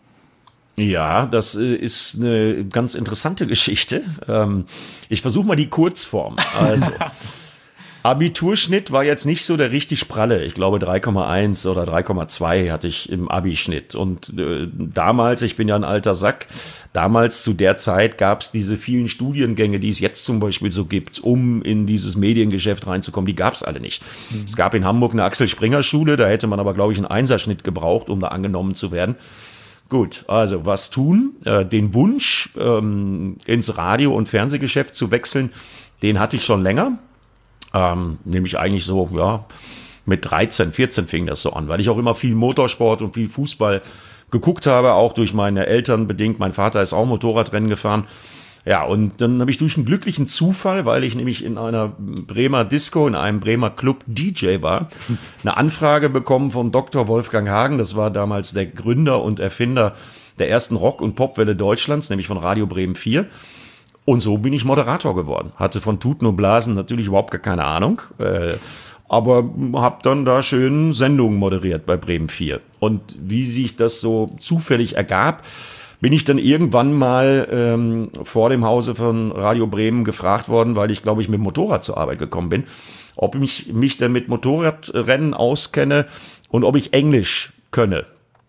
Ja, das äh, ist eine ganz interessante Geschichte. Ähm, ich versuche mal die Kurzform. Also Abiturschnitt war jetzt nicht so der richtig pralle. Ich glaube drei Komma eins oder drei Komma zwei hatte ich im Abischnitt. Und äh, damals, ich bin ja ein alter Sack, damals zu der Zeit gab es diese vielen Studiengänge, die es jetzt zum Beispiel so gibt, um in dieses Mediengeschäft reinzukommen, die gab es alle nicht. Mhm. Es gab in Hamburg eine Axel-Springer-Schule, da hätte man aber, glaube ich, einen Einserschnitt gebraucht, um da angenommen zu werden. Gut, also was tun? Äh, den Wunsch, ähm, ins Radio- und Fernsehgeschäft zu wechseln, den hatte ich schon länger. Ähm, nämlich eigentlich so, ja, mit dreizehn, vierzehn fing das so an, weil ich auch immer viel Motorsport und viel Fußball geguckt habe, auch durch meine Eltern bedingt. Mein Vater ist auch Motorradrennen gefahren. Ja, und dann habe ich durch einen glücklichen Zufall, weil ich nämlich in einer Bremer Disco, in einem Bremer Club D J war, eine Anfrage bekommen von Doktor Wolfgang Hagen. Das war damals der Gründer und Erfinder der ersten Rock- und Popwelle Deutschlands, nämlich von Radio Bremen vier. Und so bin ich Moderator geworden. Hatte von Tuten und Blasen natürlich überhaupt gar keine Ahnung, äh, aber habe dann da schön Sendungen moderiert bei Bremen vier. Und wie sich das so zufällig ergab, bin ich dann irgendwann mal ähm, vor dem Hause von Radio Bremen gefragt worden, weil ich, glaube ich, mit dem Motorrad zur Arbeit gekommen bin, ob ich mich denn mit Motorradrennen auskenne und ob ich Englisch könne.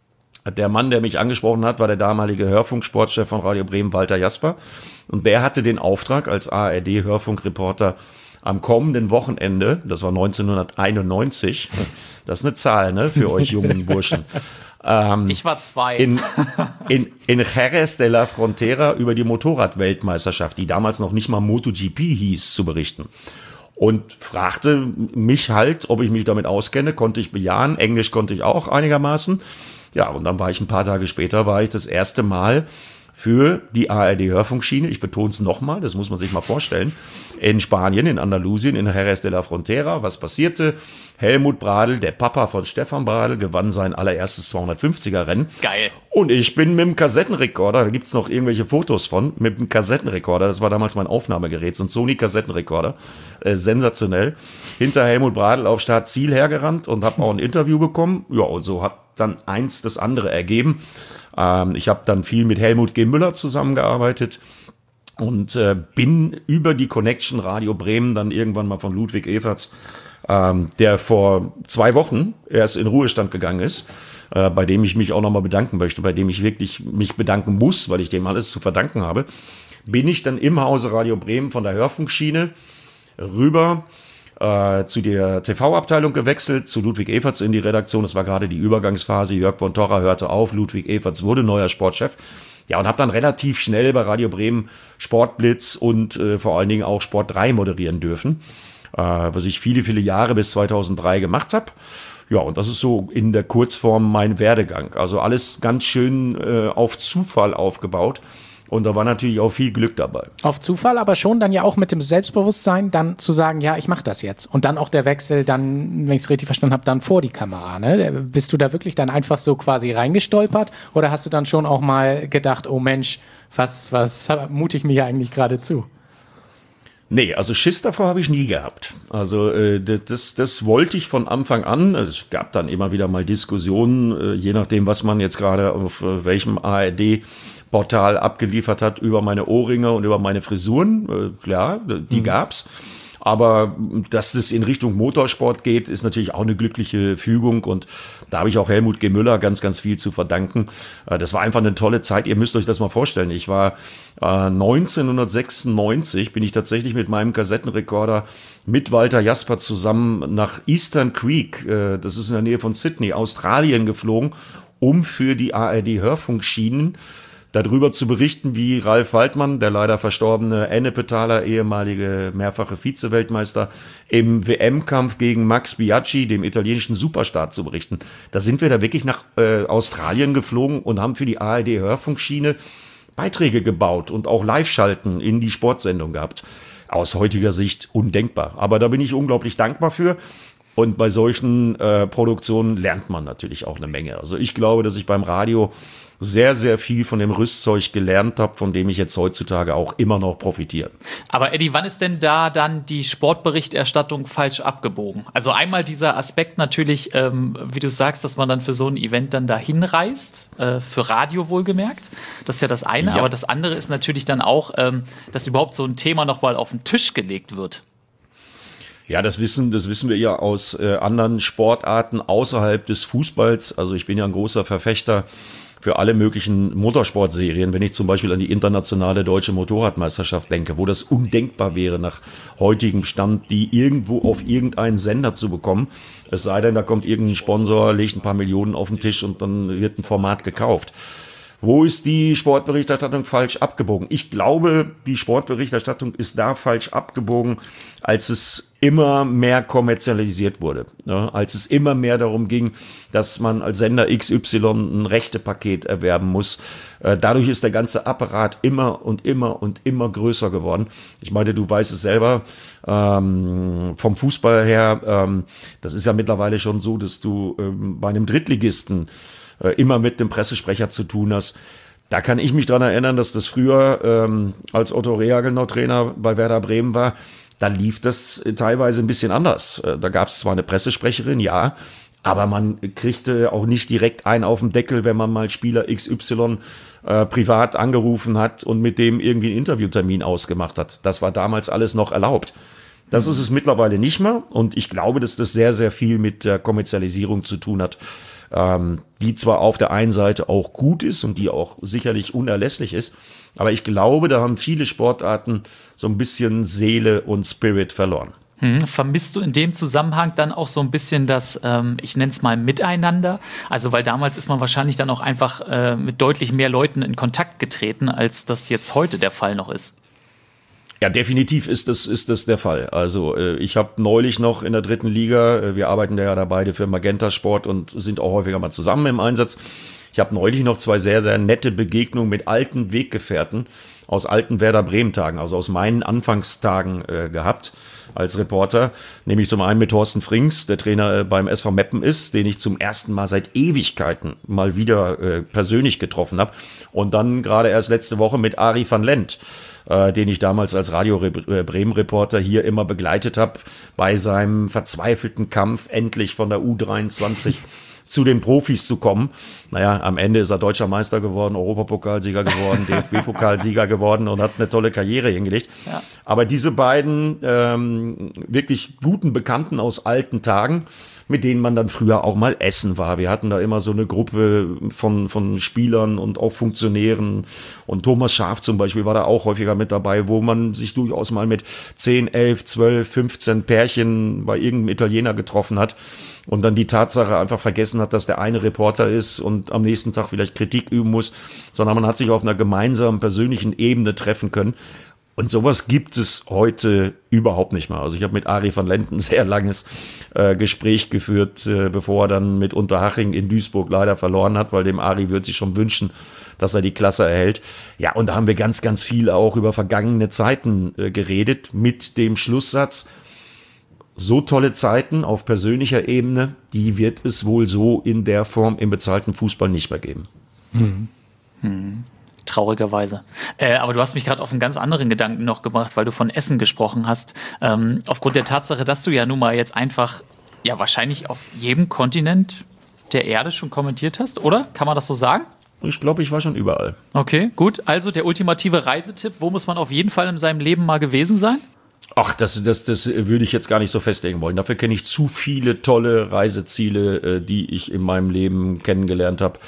Der Mann, der mich angesprochen hat, war der damalige Hörfunksportchef von Radio Bremen, Walter Jasper. Und der hatte den Auftrag als A R D-Hörfunkreporter am kommenden Wochenende, das war neunzehnhunderteinundneunzig, das ist eine Zahl, ne, für euch jungen Burschen, Ähm, ich war zwei. In, in, in Jerez de la Frontera über die Motorrad-Weltmeisterschaft, die damals noch nicht mal MotoGP hieß, zu berichten. Und fragte mich halt, ob ich mich damit auskenne, konnte ich bejahen. Englisch konnte ich auch einigermaßen. Ja, und dann war ich ein paar Tage später, war ich das erste Mal für die A R D-Hörfunkschiene, ich betone es nochmal, das muss man sich mal vorstellen, in Spanien, in Andalusien, in Jerez de la Frontera. Was passierte? Helmut Bradl, der Papa von Stefan Bradl, gewann sein allererstes zweihundertfünfziger-Rennen. Geil. Und ich bin mit dem Kassettenrekorder, da gibt's noch irgendwelche Fotos von, mit dem Kassettenrekorder, das war damals mein Aufnahmegerät, so ein Sony-Kassettenrekorder, äh, sensationell, hinter Helmut Bradl auf Start-Ziel hergerannt und habe auch ein Interview bekommen. Ja, und so hat dann eins das andere ergeben. Ähm, ich habe dann viel mit Helmut G. Müller zusammengearbeitet und äh, bin über die Connection Radio Bremen dann irgendwann mal von Ludwig Everts, ähm, der vor zwei Wochen erst in Ruhestand gegangen ist, äh, bei dem ich mich auch nochmal bedanken möchte, bei dem ich wirklich mich bedanken muss, weil ich dem alles zu verdanken habe, bin ich dann im Hause Radio Bremen von der Hörfunkschiene rüber äh, zu der T V-Abteilung gewechselt, zu Ludwig Everts in die Redaktion. Das war gerade die Übergangsphase. Jörg von Torra hörte auf, Ludwig Everts wurde neuer Sportchef. Ja, und habe dann relativ schnell bei Radio Bremen Sportblitz und äh, vor allen Dingen auch Sport drei moderieren dürfen, äh, was ich viele, viele Jahre bis zweitausenddrei gemacht habe. Ja, und das ist so in der Kurzform mein Werdegang. Also alles ganz schön äh, auf Zufall aufgebaut. Und da war natürlich auch viel Glück dabei. Auf Zufall, aber schon dann ja auch mit dem Selbstbewusstsein, dann zu sagen, ja, ich mache das jetzt. Und dann auch der Wechsel, dann, wenn ich es richtig verstanden habe, dann vor die Kamera. Ne? Bist du da wirklich dann einfach so quasi reingestolpert? Oder hast du dann schon auch mal gedacht, oh Mensch, was, was mute ich mir hier eigentlich gerade zu? Nee, also Schiss davor habe ich nie gehabt. Also äh, das, das wollte ich von Anfang an. Es gab dann immer wieder mal Diskussionen, äh, je nachdem, was man jetzt gerade auf äh, welchem A R D-Portal abgeliefert hat, über meine Ohrringe und über meine Frisuren. Äh, klar, die mhm. gab's. Aber dass es in Richtung Motorsport geht, ist natürlich auch eine glückliche Fügung. Und da habe ich auch Helmut G. Müller ganz, ganz viel zu verdanken. Das war einfach eine tolle Zeit. Ihr müsst euch das mal vorstellen. Ich war äh, neunzehnhundertsechsundneunzig, bin ich tatsächlich mit meinem Kassettenrekorder mit Walter Jasper zusammen nach Eastern Creek, äh, das ist in der Nähe von Sydney, Australien, geflogen, um für die A R D-Hörfunkschienen darüber zu berichten, wie Ralf Waldmann, der leider verstorbene Ennepetaler, ehemalige mehrfache Vize-Weltmeister, im W M-Kampf gegen Max Biaggi, dem italienischen Superstar, zu berichten. Da sind wir da wirklich nach äh, Australien geflogen und haben für die A R D-Hörfunkschiene Beiträge gebaut und auch Live-Schalten in die Sportsendung gehabt. Aus heutiger Sicht undenkbar. Aber da bin ich unglaublich dankbar für. Und bei solchen äh, Produktionen lernt man natürlich auch eine Menge. Also ich glaube, dass ich beim Radio sehr, sehr viel von dem Rüstzeug gelernt habe, von dem ich jetzt heutzutage auch immer noch profitiere. Aber Eddie, wann ist denn da dann die Sportberichterstattung falsch abgebogen? Also einmal dieser Aspekt natürlich, ähm, wie du sagst, dass man dann für so ein Event dann dahin reist, äh, für Radio wohlgemerkt. Das ist ja das eine. Ja. Aber das andere ist natürlich dann auch, ähm, dass überhaupt so ein Thema nochmal auf den Tisch gelegt wird. Ja, das wissen, das wissen wir ja aus äh, anderen Sportarten außerhalb des Fußballs. Also ich bin ja ein großer Verfechter für alle möglichen Motorsportserien. Wenn ich zum Beispiel an die internationale deutsche Motorradmeisterschaft denke, wo das undenkbar wäre, nach heutigem Stand, die irgendwo auf irgendeinen Sender zu bekommen. Es sei denn, da kommt irgendein Sponsor, legt ein paar Millionen auf den Tisch und dann wird ein Format gekauft. Wo ist die Sportberichterstattung falsch abgebogen? Ich glaube, die Sportberichterstattung ist da falsch abgebogen, als es immer mehr kommerzialisiert wurde. Ja, als es immer mehr darum ging, dass man als Sender X Y ein Rechtepaket erwerben muss. Äh, dadurch ist der ganze Apparat immer und immer und immer größer geworden. Ich meine, du weißt es selber, ähm, vom Fußball her, ähm, das ist ja mittlerweile schon so, dass du ähm, bei einem Drittligisten äh, immer mit dem Pressesprecher zu tun hast. Da kann ich mich dran erinnern, dass das früher, ähm, als Otto Rehagel noch Trainer bei Werder Bremen war, da lief das teilweise ein bisschen anders. Da gab es zwar eine Pressesprecherin, ja, aber man kriegte auch nicht direkt einen auf den Deckel, wenn man mal Spieler X Y äh, privat angerufen hat und mit dem irgendwie einen Interviewtermin ausgemacht hat. Das war damals alles noch erlaubt. Das ist es mittlerweile nicht mehr und ich glaube, dass das sehr, sehr viel mit der Kommerzialisierung zu tun hat, ähm, die zwar auf der einen Seite auch gut ist und die auch sicherlich unerlässlich ist, aber ich glaube, da haben viele Sportarten so ein bisschen Seele und Spirit verloren. Hm, vermisst du in dem Zusammenhang dann auch so ein bisschen das, ähm, ich nenne es mal Miteinander? Also weil damals ist man wahrscheinlich dann auch einfach äh, mit deutlich mehr Leuten in Kontakt getreten, als das jetzt heute der Fall noch ist. Ja, definitiv ist das, ist das der Fall. Also äh, ich habe neulich noch in der dritten Liga, äh, wir arbeiten ja da beide für Magenta Sport und sind auch häufiger mal zusammen im Einsatz. Ich habe neulich noch zwei sehr, sehr nette Begegnungen mit alten Weggefährten aus alten Werder Bremen-Tagen, also aus meinen Anfangstagen äh, gehabt als Reporter. Nämlich zum einen mit Thorsten Frings, der Trainer äh, beim S V Meppen ist, den ich zum ersten Mal seit Ewigkeiten mal wieder äh, persönlich getroffen habe. Und dann gerade erst letzte Woche mit Arie van Lent, äh, den ich damals als Radio Bremen-Reporter hier immer begleitet habe, bei seinem verzweifelten Kampf, endlich von der U dreiundzwanzig zu den Profis zu kommen. Naja, am Ende ist er deutscher Meister geworden, Europapokalsieger geworden, D F B-Pokalsieger geworden und hat eine tolle Karriere hingelegt. Ja. Aber diese beiden ähm, wirklich guten Bekannten aus alten Tagen, mit denen man dann früher auch mal essen war. Wir hatten da immer so eine Gruppe von, von Spielern und auch Funktionären. Und Thomas Schaaf zum Beispiel war da auch häufiger mit dabei, wo man sich durchaus mal mit zehn, elf, zwölf, fünfzehn Pärchen bei irgendeinem Italiener getroffen hat. Und dann die Tatsache einfach vergessen hat, dass der eine Reporter ist und am nächsten Tag vielleicht Kritik üben muss, sondern man hat sich auf einer gemeinsamen persönlichen Ebene treffen können. Und sowas gibt es heute überhaupt nicht mehr. Also ich habe mit Arie van Lent ein sehr langes äh, Gespräch geführt, äh, bevor er dann mit Unterhaching in Duisburg leider verloren hat, weil dem Arie würde sich schon wünschen, dass er die Klasse erhält. Ja, und da haben wir ganz, ganz viel auch über vergangene Zeiten äh, geredet, mit dem Schlusssatz: So tolle Zeiten auf persönlicher Ebene, die wird es wohl so in der Form im bezahlten Fußball nicht mehr geben. Hm. Hm. Traurigerweise. Äh, aber du hast mich gerade auf einen ganz anderen Gedanken noch gebracht, weil du von Essen gesprochen hast. Ähm, aufgrund der Tatsache, dass du ja nun mal jetzt einfach, ja wahrscheinlich auf jedem Kontinent der Erde schon kommentiert hast, oder? Kann man das so sagen? Ich glaube, ich war schon überall. Okay, gut. Also der ultimative Reisetipp, wo muss man auf jeden Fall in seinem Leben mal gewesen sein? Ach, das, das, das würde ich jetzt gar nicht so festlegen wollen. Dafür kenne ich zu viele tolle Reiseziele, die ich in meinem Leben kennengelernt habe.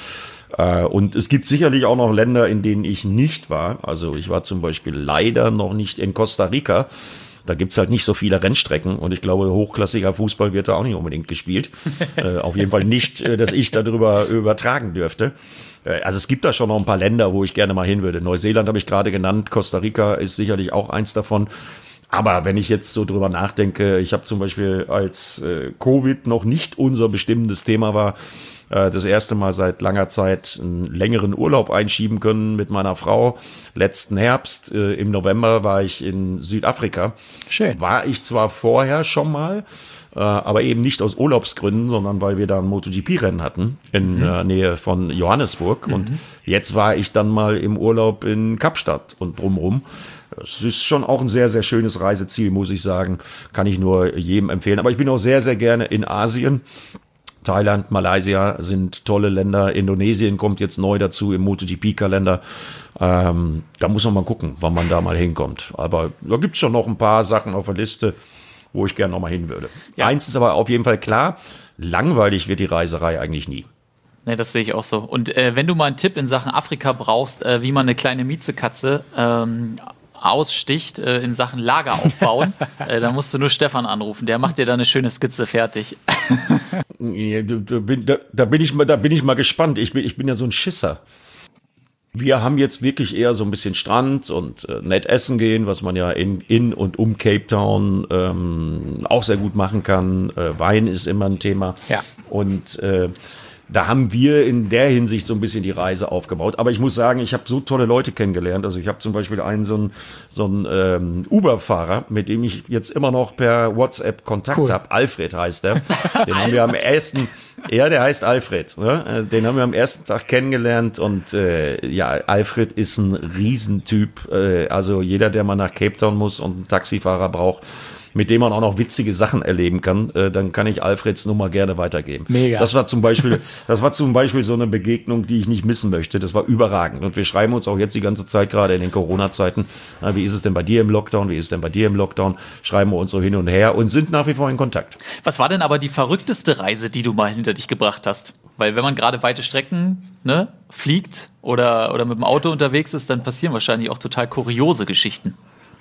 Und es gibt sicherlich auch noch Länder, in denen ich nicht war. Also ich war zum Beispiel leider noch nicht in Costa Rica. Da gibt's halt nicht so viele Rennstrecken und ich glaube, hochklassiger Fußball wird da auch nicht unbedingt gespielt. äh, auf jeden Fall nicht, äh, dass ich darüber übertragen dürfte. Äh, also es gibt da schon noch ein paar Länder, wo ich gerne mal hin würde. Neuseeland habe ich gerade genannt, Costa Rica ist sicherlich auch eins davon. Aber wenn ich jetzt so drüber nachdenke, ich habe zum Beispiel, als äh, Covid noch nicht unser bestimmendes Thema war, äh, das erste Mal seit langer Zeit einen längeren Urlaub einschieben können mit meiner Frau. Letzten Herbst, äh, im November, war ich in Südafrika. Schön. War ich zwar vorher schon mal, äh, aber eben nicht aus Urlaubsgründen, sondern weil wir da ein MotoGP-Rennen hatten in mhm. der Nähe von Johannesburg. Mhm. Und jetzt war ich dann mal im Urlaub in Kapstadt und drumherum. Es ist schon auch ein sehr, sehr schönes Reiseziel, muss ich sagen. Kann ich nur jedem empfehlen. Aber ich bin auch sehr, sehr gerne in Asien. Thailand, Malaysia sind tolle Länder. Indonesien kommt jetzt neu dazu im MotoGP-Kalender. Ähm, da muss man mal gucken, wann man da mal hinkommt. Aber da gibt es schon noch ein paar Sachen auf der Liste, wo ich gerne noch mal hin würde. Ja. Eins ist aber auf jeden Fall klar, langweilig wird die Reiserei eigentlich nie. Ne, das sehe ich auch so. Und äh, wenn du mal einen Tipp in Sachen Afrika brauchst, äh, wie man eine kleine Miezekatze ähm, aussticht äh, in Sachen Lager aufbauen, äh, dann musst du nur Stefan anrufen. Der macht dir da eine schöne Skizze fertig. Ja, da, da, da, bin ich mal, da bin ich mal gespannt. Ich bin, ich bin ja so ein Schisser. Wir haben jetzt wirklich eher so ein bisschen Strand und äh, nett essen gehen, was man ja in, in und um Cape Town ähm, auch sehr gut machen kann. Äh, Wein ist immer ein Thema. Ja. Und äh, da haben wir in der Hinsicht so ein bisschen die Reise aufgebaut. Aber ich muss sagen, ich habe so tolle Leute kennengelernt. Also ich habe zum Beispiel einen so einen, so einen ähm, Uber-Fahrer, mit dem ich jetzt immer noch per WhatsApp Kontakt Cool. habe. Alfred heißt er. Den haben wir am ersten, ja, der heißt Alfred. Ne? Den haben wir am ersten Tag kennengelernt. Und äh, ja, Alfred ist ein Riesentyp. Äh, also jeder, der mal nach Cape Town muss und einen Taxifahrer braucht, mit dem man auch noch witzige Sachen erleben kann, äh, dann kann ich Alfreds Nummer gerne weitergeben. Mega. Das war zum Beispiel, das war zum Beispiel so eine Begegnung, die ich nicht missen möchte. Das war überragend. Und wir schreiben uns auch jetzt die ganze Zeit, gerade in den Corona-Zeiten, na, wie ist es denn bei dir im Lockdown? Wie ist es denn bei dir im Lockdown? Schreiben wir uns so hin und her und sind nach wie vor in Kontakt. Was war denn aber die verrückteste Reise, die du mal hinter dich gebracht hast? Weil wenn man gerade weite Strecken ne, fliegt oder, oder mit dem Auto unterwegs ist, dann passieren wahrscheinlich auch total kuriose Geschichten.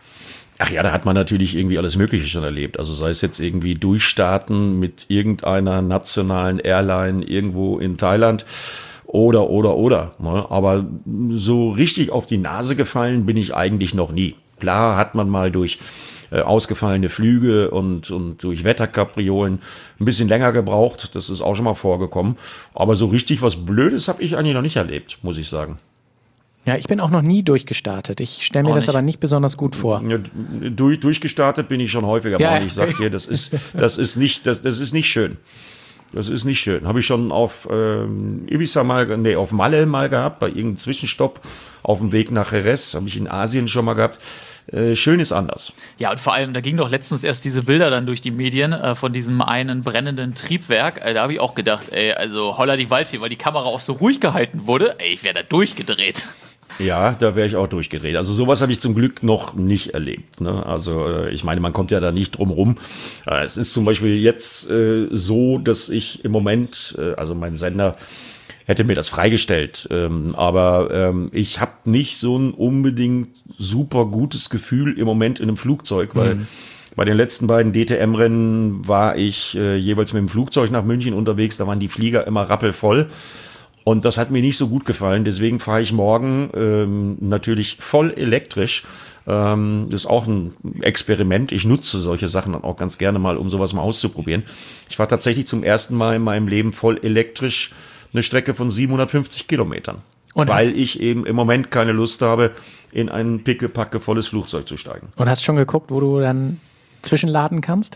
Ach ja, da hat man natürlich irgendwie alles Mögliche schon erlebt. Also sei es jetzt irgendwie durchstarten mit irgendeiner nationalen Airline irgendwo in Thailand oder, oder, oder. Ne? Aber so richtig auf die Nase gefallen bin ich eigentlich noch nie. Klar hat man mal durch äh, ausgefallene Flüge und, und durch Wetterkapriolen ein bisschen länger gebraucht. Das ist auch schon mal vorgekommen. Aber so richtig was Blödes habe ich eigentlich noch nicht erlebt, muss ich sagen. Ja, ich bin auch noch nie durchgestartet. Ich stelle mir Auch das nicht. aber nicht besonders gut vor. Ja, durch, durchgestartet bin ich schon häufiger Ja. mal. Ich sag dir, das ist, das ist nicht, das, das ist nicht schön. Das ist nicht schön. Habe ich schon auf ähm, Ibiza mal, nee, auf Malle mal gehabt, bei irgendeinem Zwischenstopp auf dem Weg nach Jerez. Habe ich in Asien schon mal gehabt. Äh, schön ist anders. Ja, und vor allem, da ging doch letztens erst diese Bilder dann durch die Medien äh, von diesem einen brennenden Triebwerk. Äh, da habe ich auch gedacht, ey, also holla die Waldfee, weil die Kamera auch so ruhig gehalten wurde. Ey, ich wäre da durchgedreht. Ja, da wäre ich auch durchgedreht. Also sowas habe ich zum Glück noch nicht erlebt. Ne? Also äh, ich meine, man kommt ja da nicht drum rum. Äh, es ist zum Beispiel jetzt äh, so, dass ich im Moment, äh, also mein Sender hätte mir das freigestellt, ähm, aber ähm, ich habe nicht so ein unbedingt super gutes Gefühl im Moment in einem Flugzeug, weil mhm. bei den letzten beiden D T M-Rennen war ich äh, jeweils mit dem Flugzeug nach München unterwegs, da waren die Flieger immer rappelvoll. Und das hat mir nicht so gut gefallen. Deswegen fahre ich morgen ähm, natürlich voll elektrisch. Ähm, das ist auch ein Experiment. Ich nutze solche Sachen dann auch ganz gerne mal, um sowas mal auszuprobieren. Ich fahre tatsächlich zum ersten Mal in meinem Leben voll elektrisch eine Strecke von siebenhundertfünfzig Kilometern. Und- weil ich eben im Moment keine Lust habe, in ein pickepacke volles Flugzeug zu steigen. Und hast schon geguckt, wo du dann zwischenladen kannst?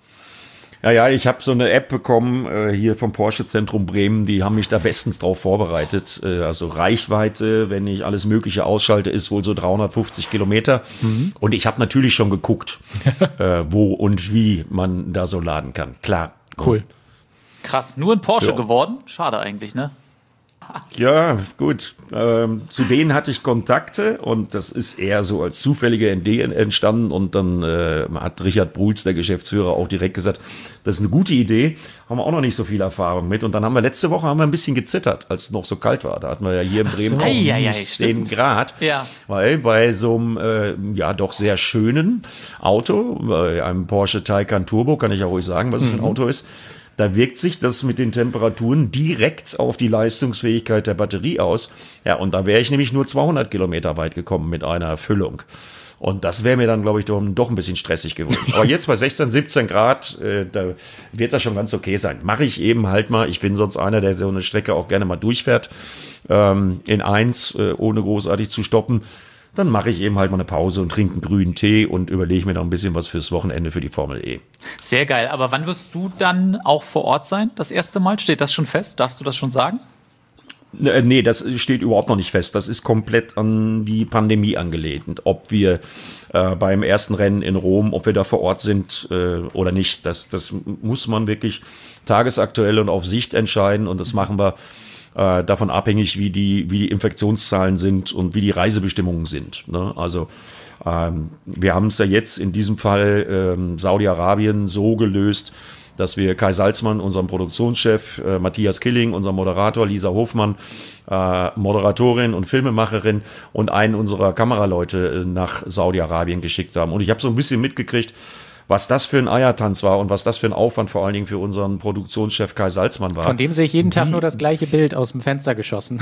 Ja, ja, ich habe so eine App bekommen äh, hier vom Porsche Zentrum Bremen, die haben mich da bestens drauf vorbereitet. Äh, also Reichweite, wenn ich alles Mögliche ausschalte, ist wohl so dreihundertfünfzig Kilometer. Mhm. Und ich habe natürlich schon geguckt, äh, wo und wie man da so laden kann. Klar. Cool. Krass, nur ein Porsche Ja. geworden? Schade eigentlich, ne? Ja, gut. Ähm, zu denen hatte ich Kontakte und das ist eher so als zufällige Idee entstanden. Und dann äh, hat Richard Bruhls, der Geschäftsführer, auch direkt gesagt, das ist eine gute Idee, haben wir auch noch nicht so viel Erfahrung mit. Und dann haben wir letzte Woche haben wir ein bisschen gezittert, als es noch so kalt war. Da hatten wir ja hier in Bremen so. auch Ei, ei, ei, minus zehn stimmt. Grad. Ja. Weil bei so einem äh, ja doch sehr schönen Auto, bei einem Porsche Taycan Turbo, kann ich ja ruhig sagen, was es für ein Auto ist, da wirkt sich das mit den Temperaturen direkt auf die Leistungsfähigkeit der Batterie aus. Ja, und da wäre ich nämlich nur zweihundert Kilometer weit gekommen mit einer Füllung. Und das wäre mir dann, glaube ich, doch, doch ein bisschen stressig geworden. Aber jetzt bei sechzehn, siebzehn Grad, äh, da wird das schon ganz okay sein. Mache ich eben halt mal. Ich bin sonst einer, der so eine Strecke auch gerne mal durchfährt, ähm, in eins, äh, ohne großartig zu stoppen. Dann mache ich eben halt mal eine Pause und trinke einen grünen Tee und überlege mir noch ein bisschen was fürs Wochenende für die Formel E. Sehr geil. Aber wann wirst du dann auch vor Ort sein? Das erste Mal? Steht das schon fest? Darfst du das schon sagen? Äh, Nee, das steht überhaupt noch nicht fest. Das ist komplett an die Pandemie angelehnt. Ob wir äh, beim ersten Rennen in Rom, ob wir da vor Ort sind äh, oder nicht, das, das muss man wirklich tagesaktuell und auf Sicht entscheiden. Und das machen wir äh, davon abhängig, wie die, wie die Infektionszahlen sind und wie die Reisebestimmungen sind. Ne? Also ähm, wir haben es ja jetzt in diesem Fall ähm, Saudi-Arabien so gelöst, dass wir Kai Salzmann, unseren Produktionschef, äh, Matthias Killing, unser Moderator, Lisa Hofmann, äh, Moderatorin und Filmemacherin und einen unserer Kameraleute äh, nach Saudi-Arabien geschickt haben. Und ich habe so ein bisschen mitgekriegt, was das für ein Eiertanz war und was das für ein Aufwand vor allen Dingen für unseren Produktionschef Kai Salzmann war. Von dem sehe ich jeden Tag nur das gleiche Bild aus dem Fenster geschossen.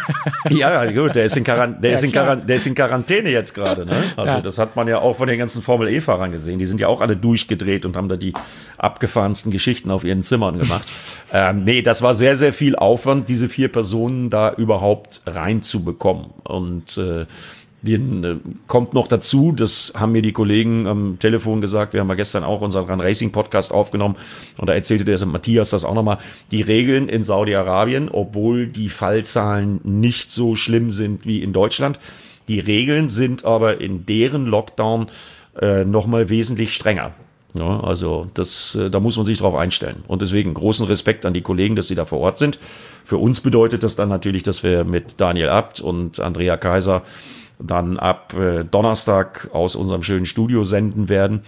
Ja, gut, der ist in, Quarant- der Ja, ist in, klar. Quarant- der ist in Quarantäne jetzt gerade. Ne? Also Ja. das hat man ja auch von den ganzen Formel-E-Fahrern gesehen. Die sind ja auch alle durchgedreht und haben da die abgefahrensten Geschichten auf ihren Zimmern gemacht. ähm, nee, das war sehr, sehr viel Aufwand, diese vier Personen da überhaupt reinzubekommen. Und äh, Den, äh, kommt noch dazu, das haben mir die Kollegen am Telefon gesagt, wir haben ja gestern auch unseren Run Racing Podcast aufgenommen und da erzählte der Matthias das auch nochmal, die Regeln in Saudi-Arabien, obwohl die Fallzahlen nicht so schlimm sind wie in Deutschland, die Regeln sind aber in deren Lockdown äh, nochmal wesentlich strenger. Ja, also das, äh, da muss man sich drauf einstellen. Und deswegen großen Respekt an die Kollegen, dass sie da vor Ort sind. Für uns bedeutet das dann natürlich, dass wir mit Daniel Abt und Andrea Kaiser dann ab äh, Donnerstag aus unserem schönen Studio senden werden.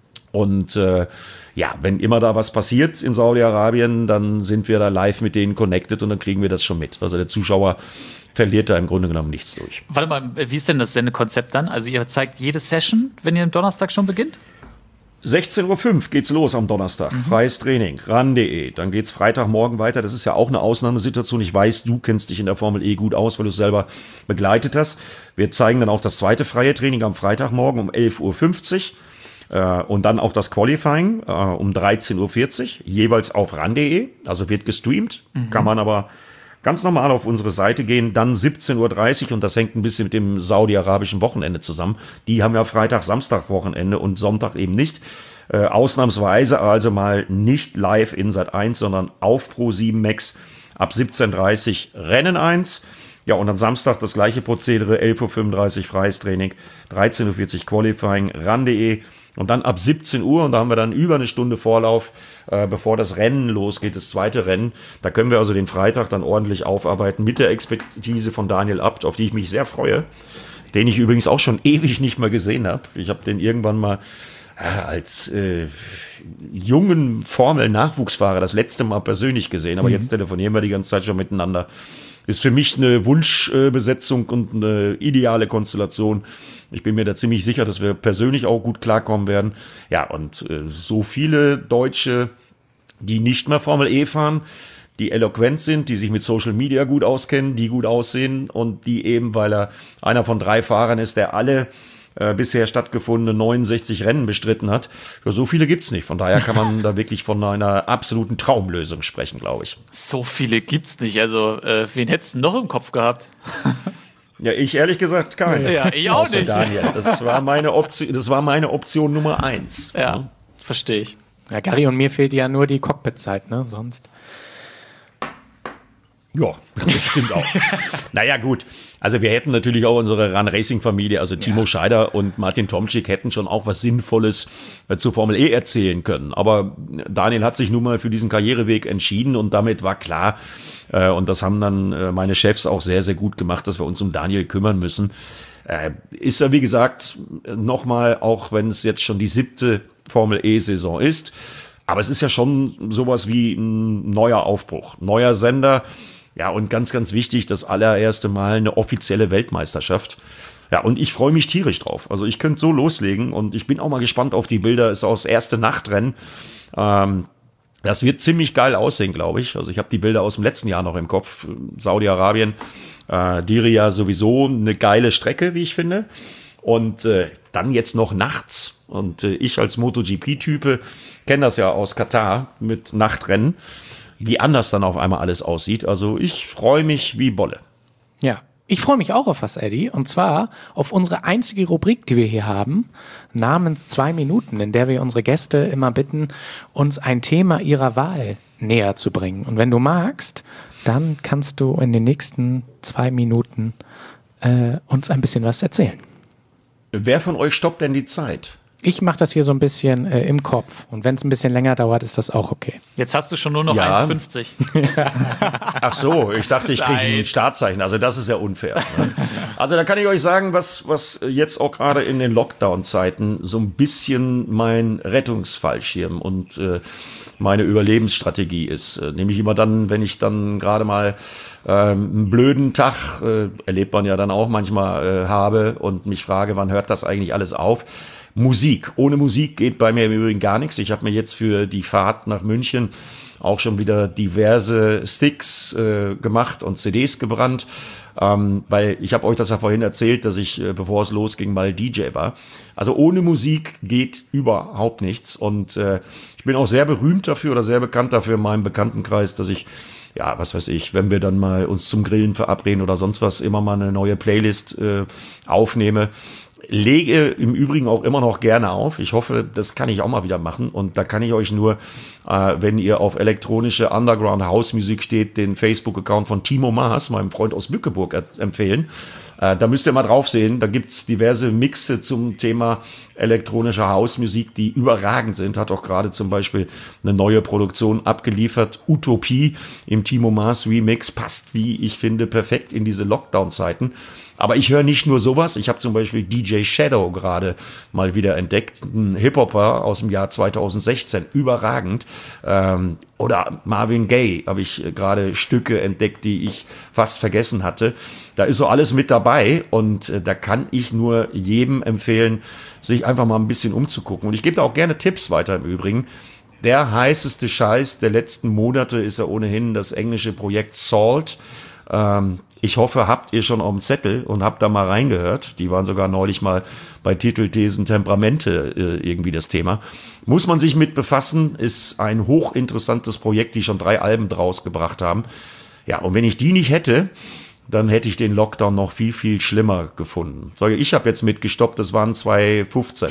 Und äh, ja, wenn immer da was passiert in Saudi-Arabien, dann sind wir da live mit denen connected und dann kriegen wir das schon mit. Also der Zuschauer verliert da im Grunde genommen nichts durch. Warte mal, wie ist denn das Sendekonzept dann? Also ihr zeigt jede Session, wenn ihr am Donnerstag schon beginnt? sechzehn Uhr fünf geht's los am Donnerstag. Mhm. Freies Training, ran punkt de. Dann geht's Freitagmorgen weiter. Das ist ja auch eine Ausnahmesituation. Ich weiß, du kennst dich in der Formel E gut aus, weil du es selber begleitet hast. Wir zeigen dann auch das zweite freie Training am Freitagmorgen um elf Uhr fünfzig. Äh, und dann auch das Qualifying äh, um dreizehn Uhr vierzig. Jeweils auf ran punkt de. Also wird gestreamt. Mhm. Kann man aber ganz normal auf unsere Seite gehen, dann siebzehn Uhr dreißig und das hängt ein bisschen mit dem saudi-arabischen Wochenende zusammen. Die haben ja Freitag, Samstag Wochenende und Sonntag eben nicht. Äh, ausnahmsweise also mal nicht live in Sat eins, sondern auf Pro sieben Max ab siebzehn Uhr dreißig Rennen eins. Ja, und am Samstag das gleiche Prozedere, elf Uhr fünfunddreißig freies Training, dreizehn Uhr vierzig Qualifying, ran punkt de. Und dann ab siebzehn Uhr, und da haben wir dann über eine Stunde Vorlauf, äh, bevor das Rennen losgeht, das zweite Rennen. Da können wir also den Freitag dann ordentlich aufarbeiten mit der Expertise von Daniel Abt, auf die ich mich sehr freue. Den ich übrigens auch schon ewig nicht mehr gesehen habe. Ich habe den irgendwann mal äh, als äh, jungen Formel-Nachwuchsfahrer das letzte Mal persönlich gesehen. Aber mhm. jetzt telefonieren wir die ganze Zeit schon miteinander. Ist für mich eine Wunschbesetzung und eine ideale Konstellation. Ich bin mir da ziemlich sicher, dass wir persönlich auch gut klarkommen werden. Ja, und äh, so viele Deutsche, die nicht mehr Formel E fahren, die eloquent sind, die sich mit Social Media gut auskennen, die gut aussehen und die eben, weil er einer von drei Fahrern ist, der alle äh, bisher stattgefundene neunundsechzig Rennen bestritten hat. Ja, so viele gibt's nicht. Von daher kann man da wirklich von einer absoluten Traumlösung sprechen, glaube ich. So viele gibt's nicht. Also, äh, wen hättest du noch im Kopf gehabt? Ja, ich ehrlich gesagt keinen. Ja, ich auch Außer nicht. Daniel. Das war meine Option, das war meine Option Nummer eins. Ja, verstehe ich. Ja, Gary und mir fehlt ja nur die Cockpit-Zeit, ne? Sonst. Ja, das stimmt auch. Naja, gut. Also wir hätten natürlich auch unsere Run-Racing-Familie, also Timo ja. Scheider und Martin Tomczyk hätten schon auch was Sinnvolles äh, zur Formel E erzählen können. Aber Daniel hat sich nun mal für diesen Karriereweg entschieden und damit war klar, äh, und das haben dann äh, meine Chefs auch sehr, sehr gut gemacht, dass wir uns um Daniel kümmern müssen. Äh, ist ja, wie gesagt, nochmal, auch wenn es jetzt schon die siebte Formel E-Saison ist, aber es ist ja schon sowas wie ein neuer Aufbruch, neuer Sender. Ja, und ganz, ganz wichtig, das allererste Mal eine offizielle Weltmeisterschaft. Ja, und ich freue mich tierisch drauf. Also ich könnte so loslegen und ich bin auch mal gespannt auf die Bilder. Ist auch das erste Nachtrennen. Ähm, das wird ziemlich geil aussehen, glaube ich. Also ich habe die Bilder aus dem letzten Jahr noch im Kopf. Saudi-Arabien, äh, Diriyah sowieso eine geile Strecke, wie ich finde. Und äh, dann jetzt noch nachts. Und äh, ich als MotoGP-Type kenne das ja aus Katar mit Nachtrennen, wie anders dann auf einmal alles aussieht. Also ich freue mich wie Bolle. Ja, ich freue mich auch auf was, Eddie. Und zwar auf unsere einzige Rubrik, die wir hier haben, namens zwei Minuten, in der wir unsere Gäste immer bitten, uns ein Thema ihrer Wahl näher zu bringen. Und wenn du magst, dann kannst du in den nächsten zwei Minuten äh, uns ein bisschen was erzählen. Wer von euch stoppt denn die Zeit? Ich mache das hier so ein bisschen äh, im Kopf. Und wenn es ein bisschen länger dauert, ist das auch okay. Jetzt hast du schon nur noch Ja. eins fünfzig. Ach so, ich dachte, ich kriege Nein. ein Startzeichen. Also das ist ja unfair. Ne? Also da kann ich euch sagen, was, was jetzt auch gerade in den Lockdown-Zeiten so ein bisschen mein Rettungsfallschirm und äh, meine Überlebensstrategie ist. Äh, nämlich immer dann, wenn ich dann gerade mal ähm, einen blöden Tag, äh, erlebt man ja dann auch manchmal, äh, habe und mich frage, wann hört das eigentlich alles auf? Musik. Ohne Musik geht bei mir im Übrigen gar nichts. Ich habe mir jetzt für die Fahrt nach München auch schon wieder diverse Sticks äh, gemacht und C Ds gebrannt. Ähm, weil ich habe euch das ja vorhin erzählt, dass ich, äh, bevor es losging, mal D J war. Also ohne Musik geht überhaupt nichts. Und äh, ich bin auch sehr berühmt dafür oder sehr bekannt dafür in meinem Bekanntenkreis, dass ich, ja, was weiß ich, wenn wir dann mal uns zum Grillen verabreden oder sonst was, immer mal eine neue Playlist äh, aufnehme. Lege im Übrigen auch immer noch gerne auf. Ich hoffe, das kann ich auch mal wieder machen. Und da kann ich euch nur, äh, wenn ihr auf elektronische Underground-House-Musik steht, den Facebook-Account von Timo Maas, meinem Freund aus Bückeburg, er- empfehlen. Äh, da müsst ihr mal drauf sehen. Da gibt's diverse Mixe zum Thema elektronische House-Musik, die überragend sind. Hat auch gerade zum Beispiel eine neue Produktion abgeliefert. Utopie im Timo Maas Remix. Passt, wie ich finde, perfekt in diese Lockdown-Zeiten. Aber ich höre nicht nur sowas. Ich habe zum Beispiel D J Shadow gerade mal wieder entdeckt. Ein Hip-Hopper aus dem Jahr zweitausendsechzehn. Überragend. Ähm, oder Marvin Gaye habe ich gerade Stücke entdeckt, die ich fast vergessen hatte. Da ist so alles mit dabei. Und äh, da kann ich nur jedem empfehlen, sich einfach mal ein bisschen umzugucken. Und ich gebe da auch gerne Tipps weiter im Übrigen. Der heißeste Scheiß der letzten Monate ist ja ohnehin das englische Projekt Salt. Ähm, Ich hoffe, habt ihr schon auf dem Zettel und habt da mal reingehört. Die waren sogar neulich mal bei Titelthesen Temperamente äh, irgendwie das Thema. Muss man sich mit befassen, ist ein hochinteressantes Projekt, die schon drei Alben draus gebracht haben. Ja, und wenn ich die nicht hätte, dann hätte ich den Lockdown noch viel, viel schlimmer gefunden. So, ich habe jetzt mitgestoppt, das waren zwanzig fünfzehn.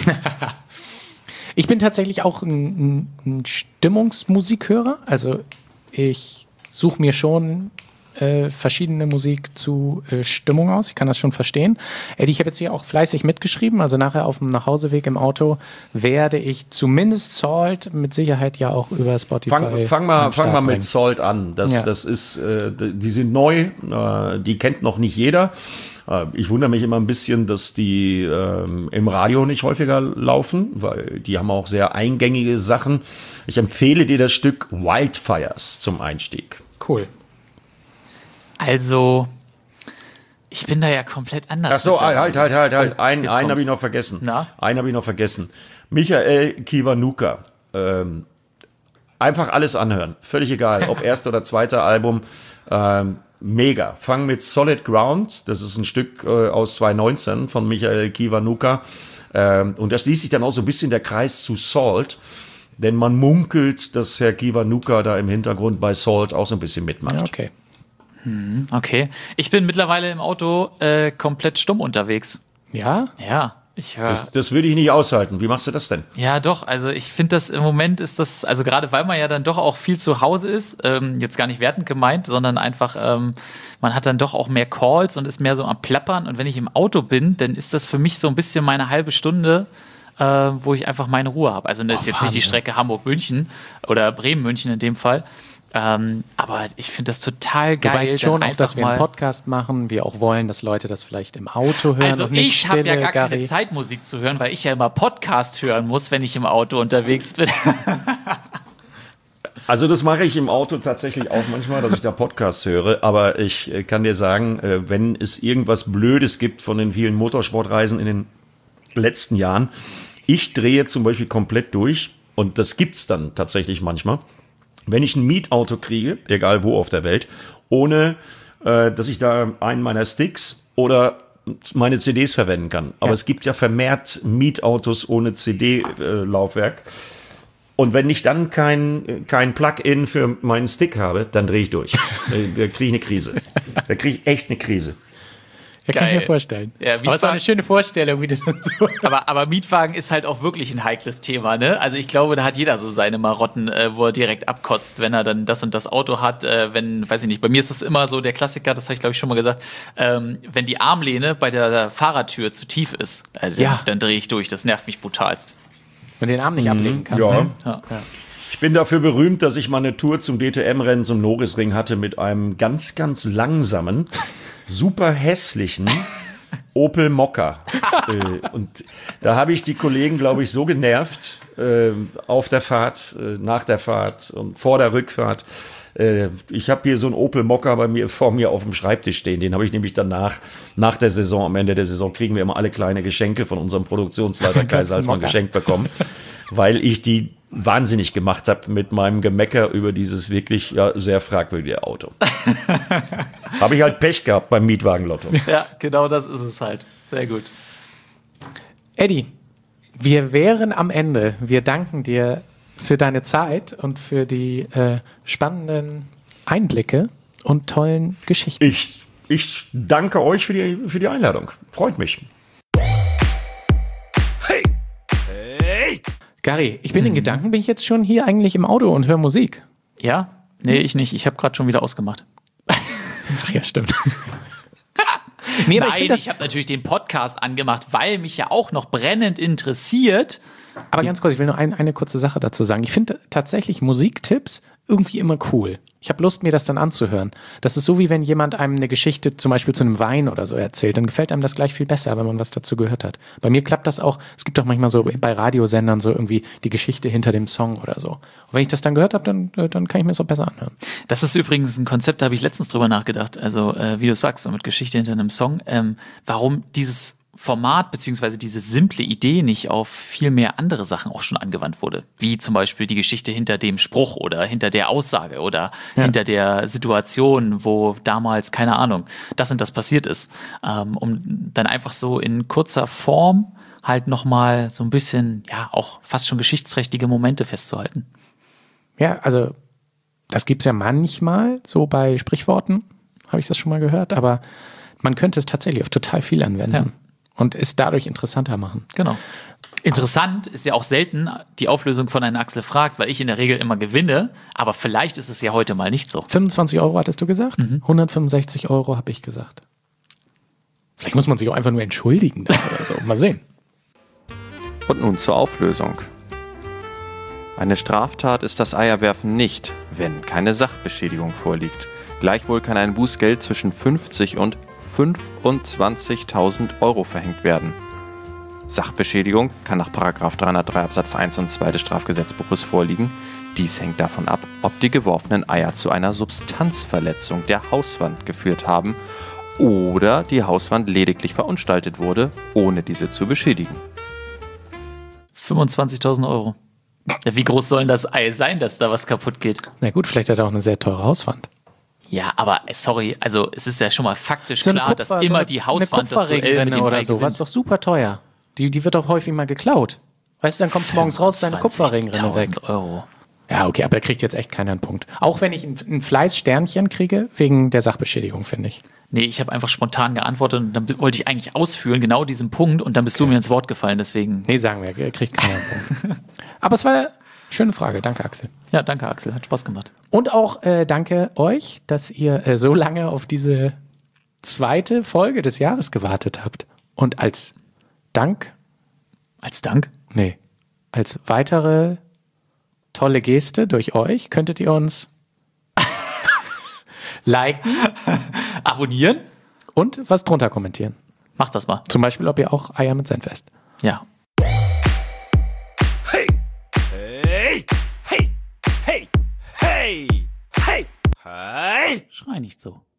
Ich bin tatsächlich auch ein, ein, ein Stimmungsmusikhörer. Also ich suche mir schon äh, verschiedene Musik zu äh, Stimmung aus. Ich kann das schon verstehen. Eddie, ich habe jetzt hier auch fleißig mitgeschrieben. Also nachher auf dem Nachhauseweg im Auto werde ich zumindest Salt mit Sicherheit ja auch über Spotify. Fang, fang mal, an den fang Start mal mit bringen. Salt an. Das, Ja. das ist, äh, die sind neu, äh, die kennt noch nicht jeder. Äh, ich wundere mich immer ein bisschen, dass die ähm, im Radio nicht häufiger laufen, weil die haben auch sehr eingängige Sachen. Ich empfehle dir das Stück Wildfires zum Einstieg. Cool. Also, ich bin da ja komplett anders. Ach so, halt, halt, halt, halt. Einen, Jetzt einen habe kommt's. ich noch vergessen. Na? Einen habe ich noch vergessen. Michael Kiwanuka. Ähm, einfach alles anhören. Völlig egal, ob erster oder zweiter Album. Ähm, mega. Fang mit Solid Ground. Das ist ein Stück äh, aus zweitausendneunzehn von Michael Kiwanuka. Ähm, und da schließt sich dann auch so ein bisschen der Kreis zu Salt. Denn man munkelt, dass Herr Kiwanuka da im Hintergrund bei Salt auch so ein bisschen mitmacht. Ja, okay. Okay. Ich bin mittlerweile im Auto äh, komplett stumm unterwegs. Ja? Ja, ich höre. Das, das würde ich nicht aushalten. Wie machst du das denn? Ja, doch. Also ich finde das im Moment ist das, also gerade weil man ja dann doch auch viel zu Hause ist, ähm, jetzt gar nicht wertend gemeint, sondern einfach, ähm, man hat dann doch auch mehr Calls und ist mehr so am Plappern. Und wenn ich im Auto bin, dann ist das für mich so ein bisschen meine halbe Stunde, äh, wo ich einfach meine Ruhe habe. Also das ist jetzt nicht die Strecke Hamburg-München oder Bremen-München in dem Fall. Ähm, aber ich finde das total Du geil. weißt schon dann auch, dass einfach wir einen mal- Podcast machen, wir auch wollen, dass Leute das vielleicht im Auto hören Also und nicht ich habe ja Stille, gar keine Gary. Zeit, Musik zu hören, weil ich ja immer Podcast hören muss, wenn ich im Auto unterwegs bin. Also das mache ich im Auto tatsächlich auch manchmal, dass ich da Podcasts höre. Aber ich äh, kann dir sagen, äh, wenn es irgendwas Blödes gibt von den vielen Motorsportreisen in den letzten Jahren, ich drehe zum Beispiel komplett durch und das gibt's dann tatsächlich manchmal. Wenn ich ein Mietauto kriege, egal wo auf der Welt, ohne äh, dass ich da einen meiner Sticks oder meine C Ds verwenden kann. Aber Ja. es gibt ja vermehrt Mietautos ohne C D-Laufwerk. Und wenn ich dann kein, kein Plug-in für meinen Stick habe, dann drehe ich durch. Äh, Da kriege ich eine Krise. Da kriege ich echt eine Krise. Ja, kann ich Geil. mir vorstellen. Ja, Aber es ist auch eine schöne Vorstellung, wie du dann so... aber, aber Mietwagen ist halt auch wirklich ein heikles Thema, ne? Also ich glaube, da hat jeder so seine Marotten, äh, wo er direkt abkotzt, wenn er dann das und das Auto hat. Äh, wenn, weiß ich nicht, bei mir ist das immer so der Klassiker, das habe ich glaube ich schon mal gesagt, ähm, wenn die Armlehne bei der Fahrertür zu tief ist, äh, dann, Ja. dann drehe ich durch. Das nervt mich brutalst. Und den Arm nicht ablegen kann. Ja. Ne? Ja. Ich bin dafür berühmt, dass ich mal eine Tour zum D T M-Rennen zum Norrisring hatte mit einem ganz, ganz langsamen, super hässlichen Opel Mokka. äh, und da habe ich die Kollegen, glaube ich, so genervt äh, auf der Fahrt, äh, nach der Fahrt und vor der Rückfahrt, Äh, ich habe hier so einen Opel Mokka bei mir vor mir auf dem Schreibtisch stehen. Den habe ich nämlich danach, nach der Saison, am Ende der Saison, kriegen wir immer alle kleine Geschenke von unserem Produktionsleiter Kai Salzmann geschenkt bekommen, weil ich die wahnsinnig gemacht habe mit meinem Gemecker über dieses wirklich ja, sehr fragwürdige Auto. Habe ich halt Pech gehabt beim Mietwagenlotto. Ja, genau das ist es halt. Sehr gut. Eddie, wir wären am Ende. Wir danken dir für deine Zeit und für die äh, spannenden Einblicke und tollen Geschichten. Ich, ich danke euch für die, für die Einladung. Freut mich. Hey! Hey! Gary, ich bin in Gedanken, bin ich jetzt schon hier eigentlich im Auto und höre Musik. Ja? Nee, ich nicht. Ich habe gerade schon wieder ausgemacht. Ach ja, stimmt. nee, aber Nein, ich, das, ich habe natürlich den Podcast angemacht, weil mich ja auch noch brennend interessiert. aber ganz kurz, ich will nur ein, eine kurze Sache dazu sagen. Ich finde tatsächlich Musiktipps irgendwie immer cool. Ich habe Lust, mir das dann anzuhören. Das ist so, wie wenn jemand einem eine Geschichte zum Beispiel zu einem Wein oder so erzählt. Dann gefällt einem das gleich viel besser, wenn man was dazu gehört hat. Bei mir klappt das auch. Es gibt auch manchmal so bei Radiosendern so irgendwie die Geschichte hinter dem Song oder so. Und wenn ich das dann gehört habe, dann, dann kann ich mir das auch besser anhören. Das ist übrigens ein Konzept, da habe ich letztens drüber nachgedacht. Also, äh, wie du sagst, so mit Geschichte hinter einem Song. Ähm, warum dieses Format beziehungsweise diese simple Idee nicht auf viel mehr andere Sachen auch schon angewandt wurde. Wie zum Beispiel die Geschichte hinter dem Spruch oder hinter der Aussage oder Ja. hinter der Situation, wo damals, keine Ahnung, das und das passiert ist. Ähm, um dann einfach so in kurzer Form halt nochmal so ein bisschen, ja, auch fast schon geschichtsträchtige Momente festzuhalten. Ja, also das gibt es ja manchmal so bei Sprichworten, habe ich das schon mal gehört, aber man könnte es tatsächlich auf total viel anwenden. Ja. Und es dadurch interessanter machen. Genau. Interessant ist ja auch selten die Auflösung von einem Axel fragt, weil ich in der Regel immer gewinne, aber vielleicht ist es ja heute mal nicht so. fünfundzwanzig Euro hattest du gesagt? hundertfünfundsechzig Euro habe ich gesagt. Vielleicht muss man sich auch einfach nur entschuldigen oder so. Mal sehen. Und nun zur Auflösung. Eine Straftat ist das Eierwerfen nicht, wenn keine Sachbeschädigung vorliegt. Gleichwohl kann ein Bußgeld zwischen fünfzig und fünfundzwanzigtausend Euro verhängt werden. Sachbeschädigung kann nach Paragraph dreihundertdrei Absatz eins und zwei des Strafgesetzbuches vorliegen. Dies hängt davon ab, ob die geworfenen Eier zu einer Substanzverletzung der Hauswand geführt haben oder die Hauswand lediglich verunstaltet wurde, ohne diese zu beschädigen. fünfundzwanzigtausend Euro. Ja, wie groß soll denn das Ei sein, dass da was kaputt geht? Na gut, vielleicht hat er auch eine sehr teure Hauswand. Ja, aber äh, sorry, also es ist ja schon mal faktisch So eine klar, Kupfer- dass so immer eine- die Hauswand eine das Duell mit Kupferringrinne dem Ei oder so, gewinnt. was ist doch super teuer. Die, die wird doch häufig mal geklaut. Weißt du, dann kommt morgens raus, deine Kupferringrinne weg. fünfundzwanzigtausend Euro. Ja, okay, aber da kriegt jetzt echt keiner einen Punkt. Auch wenn ich ein, ein Fleißsternchen kriege, wegen der Sachbeschädigung, finde ich. Nee, ich habe einfach spontan geantwortet und dann wollte ich eigentlich ausführen, genau diesen Punkt, und dann bist du mir ins Wort gefallen, deswegen. Nee, sagen wir, er kriegt keiner einen Punkt. Aber es war eine schöne Frage. Danke, Axel. Ja, danke Axel, hat Spaß gemacht. Und auch äh, danke euch, dass ihr äh, so lange auf diese zweite Folge des Jahres gewartet habt. Und als Dank, Als Dank? nee, als weitere tolle Geste durch euch könntet ihr uns liken Abonnieren? und was drunter kommentieren. Mach das mal. Zum Beispiel, ob ihr auch Eier mit Senf esst. Ja. Hey! Hey! Hey! Hey! Hey! Hey! Hey! Schrei nicht so.